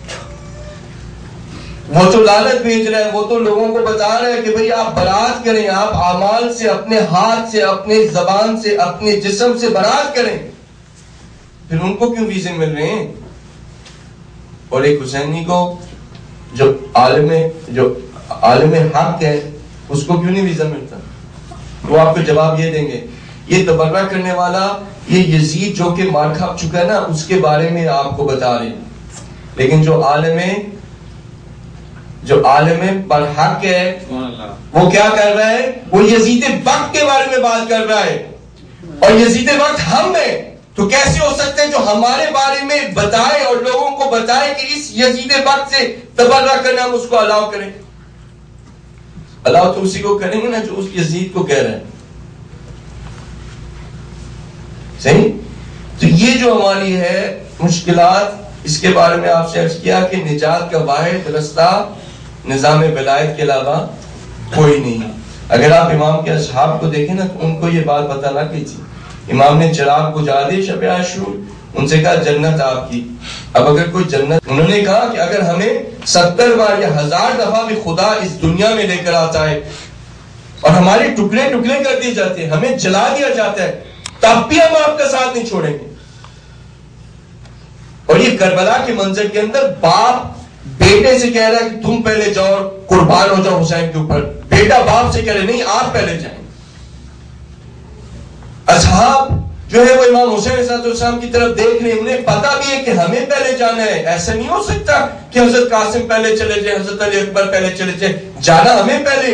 وہ تو لعنت بھیج رہا ہے, وہ تو لوگوں کو بتا رہا ہے کہ بھئی آپ برات کریں, آپ اعمال سے, اپنے ہاتھ سے, اپنے زبان سے, اپنے جسم سے برات کریں. پھر ان کو کیوں ویزے مل رہے ہیں؟ اور ایک حسینی کو جو عالم جو عالم حق ہے اس کو کیوں نہیں ویزا ملتا؟ وہ آپ کو جواب یہ دیں گے, یہ تبرہ کرنے والا یہ یزید جو کہ مار کھا چکا ہے نا اس کے بارے میں آپ کو بتا رہے ہیں, لیکن جو عالم جو عالم برحق ہے وہ کیا کر رہا ہے؟ وہ یزید وقت کے بارے میں بات کر رہا ہے, اور یزید وقت ہم ہیں. تو کیسے ہو سکتے ہیں جو ہمارے بارے میں بتائے اور لوگوں کو بتائے کہ اس یزید وقت سے تبرہ کرنا ہم اس کو الاؤ کریں؟ الاؤ تو اسی کو کریں گے نا جو اس یزید کو کہہ رہے ہیں. صحیح؟ تو یہ جو ہماری ہے مشکلات, اس کے بارے میں آپ سے عرض کیا کہ نجات کا واحد رستہ نظام ولایت کے علاوہ کوئی نہیں. اگر آپ امام کے اصحاب کو دیکھیں نا تو ان کو یہ بات پتہ نہ کی تھی. امام نے چراغ بجھا دی شب عاشور, ان سے کہا جنت آپ کی. اب اگر کوئی جنت, انہوں نے کہا کہ اگر ہمیں ستر بار یا ہزار دفعہ بھی خدا اس دنیا میں لے کر آتا ہے اور ہمارے ٹکڑے ٹکڑے کر دیے جاتے ہیں, ہمیں جلا دیا جاتا ہے, تب بھی ہم آپ کا ساتھ نہیں چھوڑیں گے. اور یہ کربلا کے منظر کے اندر باپ بیٹے سے کہہ رہا ہے کہ تم پہلے جاؤ قربان ہو جاؤ حسین کے اوپر, بیٹا باپ سے کہہ رہے نہیں آپ پہلے جائیں. اصحاب جو ہے وہ امام حسین علیہ السلام کی طرف دیکھ رہے ہیں, انہیں پتا بھی ہے کہ ہمیں پہلے جانا ہے. ایسا نہیں ہو سکتا کہ حضرت قاسم پہلے چلے جائے, حضرت علی اکبر پہلے چلے جائے, جانا ہمیں پہلے.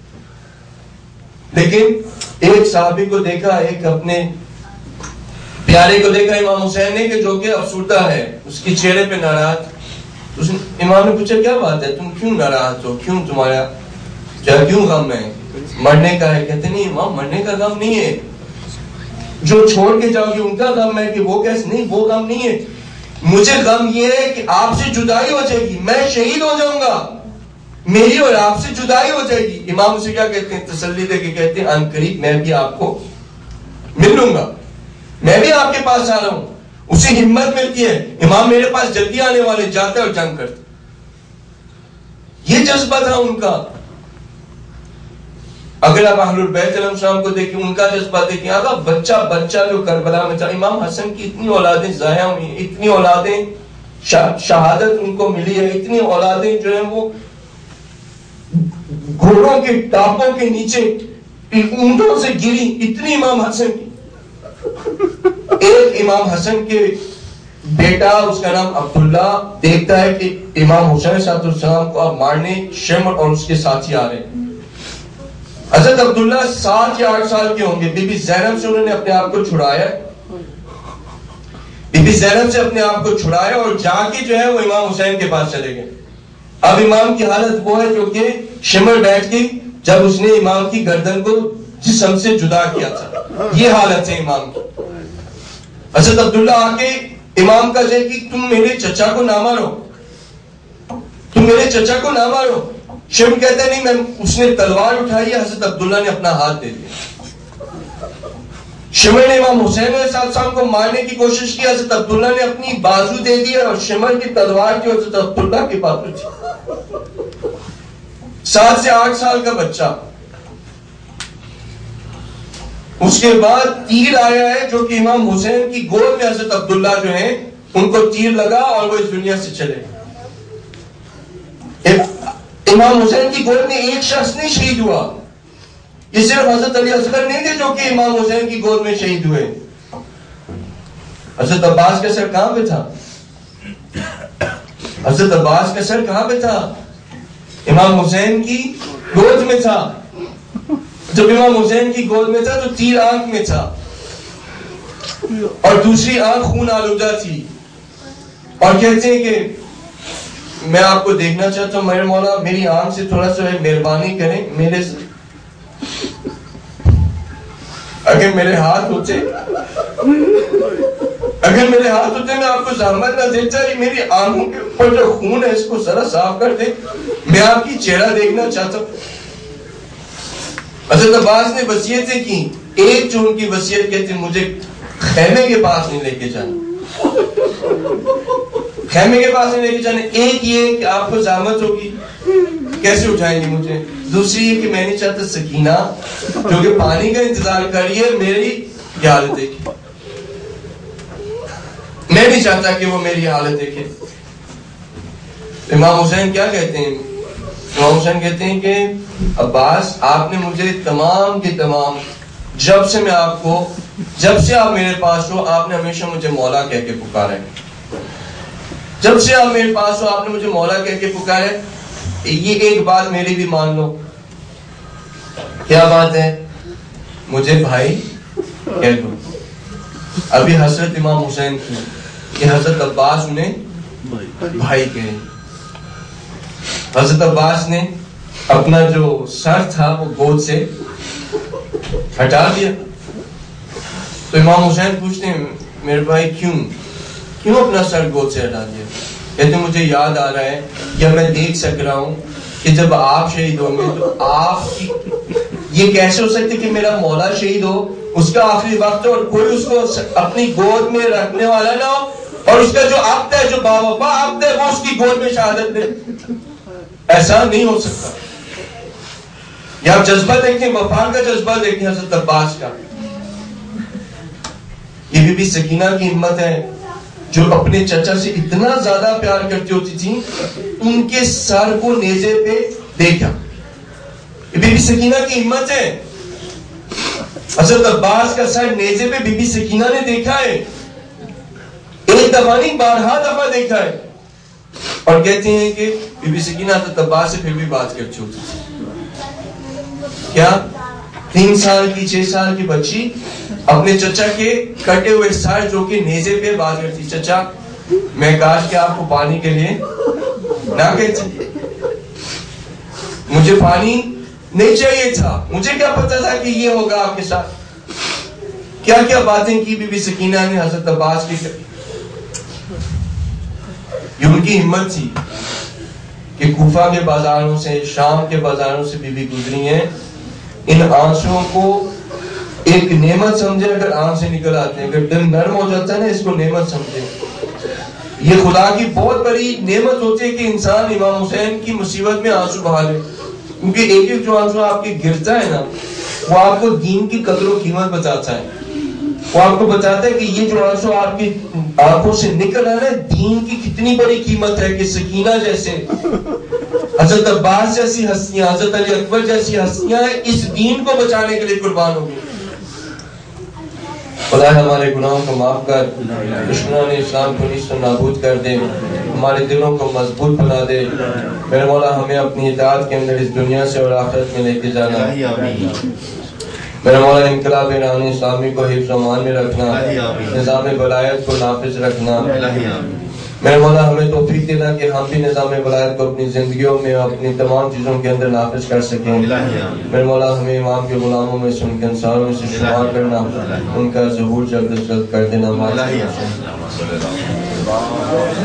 لیکن ایک صحابی کو دیکھا, ایک اپنے پیارے کو دیکھا امام حسین نے کہ جو کہ افسردہ ہے, اس کی چہرے پہ ناراض. اس امام نے پوچھا کیا بات ہے, تم کیوں ناراض ہو, کیوں تمہارا کیا کیوں غم ہے؟ مرنے کا ہے. کہتے نہیں امام مرنے کا غم نہیں ہے, جو چھوڑ کے جاؤ گے ان کا غم ہے کہ وہ کیسے, نہیں وہ غم نہیں ہے, مجھے غم یہ ہے کہ آپ سے جدائی ہو جائے گی, میں شہید ہو جاؤں گا, میری اور آپ سے جدائی ہو جائے گی. امام اسے کیا کہتے ہیں, تسلی دے کے کہتے ہیں ان قریب میں بھی آپ کو مل لوں گا, میں بھی آپ کے پاس آ رہا ہوں. اسے ہمت ملتی ہے, امام میرے پاس جلدی آنے والے, جاتے اور جنگ کرتے. یہ جذبہ تھا ان کا. اگر آپ اہل البیت علیہ السلام کو دیکھیں, ان کا جذبہ دیکھیں. آقا بچہ بچہ جو کربلا میں تھا, امام حسن کی اتنی اولادیں ضائع ہوئی, اتنی اولادیں شہادت ان کو ملی ہے, اتنی اولادیں جو ہیں وہ گھوڑوں کے ٹاپوں کے نیچے اونٹوں سے گری, اتنی امام حسن کی. ایک امام حسن کے بیٹا, اس کا نام عبداللہ, دیکھتا ہے کہ امام حسین علیہ السلام کو اب مارنے شمر اور اس کے ساتھی آ رہے ہیں. حضرت عبداللہ سات یا آٹھ سال کے ہوں گے. بی بی زینب سے انہوں نے اپنے آپ کو چھڑایا, بی بی زینب سے اپنے آپ کو چھڑایا اور جا کے جو ہے وہ امام حسین کے پاس چلے گئے. اب امام کی حالت وہ ہے جو کہ شمر بیٹھ کے جب اس نے امام کی گردن کو جسم سے جدا کیا تھا, یہ حالت ہے امام کی. حضرت عبداللہ آ کے امام کا جائے کہ تم میرے چچا کو نہ مارو, تم میرے چچا کو نہ مارو. شم کہتے ہیں نہیں, میں اس نے تلوار اٹھائی, حضرت عبداللہ نے اپنا ہاتھ دے دیا. شمر نے امام حسین علیہ السلام کو مارنے کی کوشش کی, حضرت عبداللہ نے اپنی بازو دے دی اور شمر کی تلوار کی حضرت عبداللہ کے بازو تھی. سات سے آٹھ سال کا بچہ. اس کے بعد تیر آیا ہے جو کہ امام حسین کی گود میں حضرت عبداللہ جو ہیں ان کو تیر لگا اور وہ اس دنیا سے چلے. امام حسین کی گود میں ایک شخص نہیں شہید ہوا, یہ صرف حضرت علی اصغر نہیں تھے جو کہ امام حسین کی گود میں شہید ہوئے. حضرت عباس کا سر کہاں پہ تھا, حضرت عباس کا سر کہاں پہ تھا, امام حسین کی گود میں تھا. جب امام حسین کی گود میں تھا تو تیر آنکھ میں تھا اور دوسری آنکھ خون آلودہ تھی. اور کہتے ہیں کہ میں آپ کو دیکھنا چاہتا ہوں, میرے مولا میری آنکھ سے تھوڑا سا مہربانی کریں, میرے اگر میرے ہاتھ ہوتے اگر میرے ہاتھ ہوتے میں آپ کو زحمت نہ دیتا، یہ میری آنکھوں کے اوپر جو خون ہے اس کو ذرا صاف کر دے، میں آپ کی چہرہ دیکھنا چاہتا ہوں۔ حضرت عباس نے وصیتیں کی، ایک جو ان کی وصیت کہتے ہیں مجھے خیمے کے پاس نہیں لے کے جانا، خیمے کے پاس نہیں لے کے جانا۔ ایک یہ کہ آپ کو زحمت ہوگی، کیسے اٹھائیں گے مجھے؟ دوسری یہ کہ میں نہیں چاہتا سکینہ جو کہ پانی کا انتظار کر رہی ہے میری یہ حالت دیکھے، میں نہیں چاہتا کہ وہ میری حالت دیکھے۔ امام حسین کیا کہتے ہیں؟ امام حسین کہتے ہیں کہ عباس آپ نے مجھے تمام کے تمام، جب سے میں آپ کو جب سے آپ میرے پاس ہو آپ نے ہمیشہ مجھے مولا کہہ کے پکارا ہے، جب سے آپ میرے پاس ہو آپ نے مجھے مولا کہہ کے پکارا ہے۔ یہ ایک بات میری بھی مان لو، کیا بات ہے؟ مجھے بھائی کہہ دو۔ ابھی حضرت امام حسین کی کہ حضرت عباس انہیں بھائی کہے، حضرت عباس نے اپنا جو سر تھا وہ گود سے ہٹا دیا۔ تو امام حسین پوچھتے ہیں میرے بھائی کیوں کیوں اپنا سر گود سے ہٹا دیا؟ کہتے ہیں مجھے یاد آ رہا ہے یا میں دیکھ سک رہا ہوں کہ جب آپ شہید ہوں گے تو آپ کی یہ کیسے ہو سکتے کہ میرا مولا شہید ہو، اس کا آخری وقت ہو اور کوئی اس کو اپنی گود میں رکھنے والا نہ ہو، اور اس کا جو عبد ہے جو باوفا عبد ہے وہ اس کی گود میں شہادت دے۔ ایسا نہیں ہو سکتا۔ یا آپ جذبہ دیکھیں، وفا کا جذبہ دیکھیں حضرت عباس کا۔ یہ بی بی سکینہ کی ہمت ہے جو اپنے چچا سے اتنا زیادہ پیار کرتی ہوتی تھی، ان کے سر کو نیزے پہ دیکھا۔ یہ بی بی سکینہ کی ہمت ہے۔ حضرت عباس کا سر نیزے پہ بی بی سکینہ نے دیکھا ہے، ایک دفعہ نہیں بارہا دفعہ دیکھا ہے، اور کہتے ہیں کہ بی بی سکینہ حضرت عباس سے پھر بھی بات کرتی ہوتی تھی۔ کیا تین سال کی چھ سال کی بچی اپنے چچا کے کٹے ہوئے سر جو کہ نیزے پہ بات کرتی، چچا میں کاش کہ آپ کو پانی کے لیے نہ کہتی، مجھے پانی نہیں چاہیے تھا، مجھے کیا پتا تھا کہ یہ ہوگا آپ کے ساتھ۔ کیا کیا باتیں کی بی بی سکینہ نے حضرت عباس کی، یہ ان کی ہمت تھی کہ کوفہ کے بازاروں سے شام کے بازاروں سے بی بی گزری ہیں، ان آنسوؤں کو ایک نعمت سمجھے، اگر آنکھ سے نکل آتے ہیں، اگر دل نرم ہو جاتا ہے نا اس کو نعمت سمجھے۔ یہ خدا کی بہت بڑی نعمت ہوتی ہے کہ انسان امام حسین کی مصیبت میں آنسو بہا لے، کیونکہ ایک ایک جو آنسو آپ کے گرتا ہے نا وہ آپ کو دین کی قدر و قیمت بتاتا ہے، وہ آپ کو بتاتا ہے کہ یہ جو آنسو آپ کی آنکھوں سے نکل رہا ہے دین کی کتنی بڑی قیمت ہے، کہ سکینہ جیسے، حضرت عباس جیسی ہستیاں، حضرت علی اکبر جیسی ہستیاں اس دین کو بچانے کے لیے قربان ہو گئی۔ خدا ہمارے گناہوں کو معاف کر، دشمنان اسلام کو نیست و نابود کر دے، ہمارے دلوں کو مضبوط بنا دے۔ میرے مولا ہمیں اپنی اطاعت کے اندر اس دنیا سے اور آخرت میں لے کے جانا۔ میرے مولا انقلاب ایران اسلامی کو حفظ و امان میں رکھنا، نظام ولایت کو نافذ رکھنا۔ میرے مولا ہمیں توفیق دینا کہ ہم بھی نظام ولایت کو اپنی زندگیوں میں اپنی تمام چیزوں کے اندر نافذ کر سکیں۔ میرے مولا ہمیں امام کے غلاموں میں سے، ان کے انصاروں میں سے شمار کرنا، ان کا ظہور جلد از جلد کر دینا۔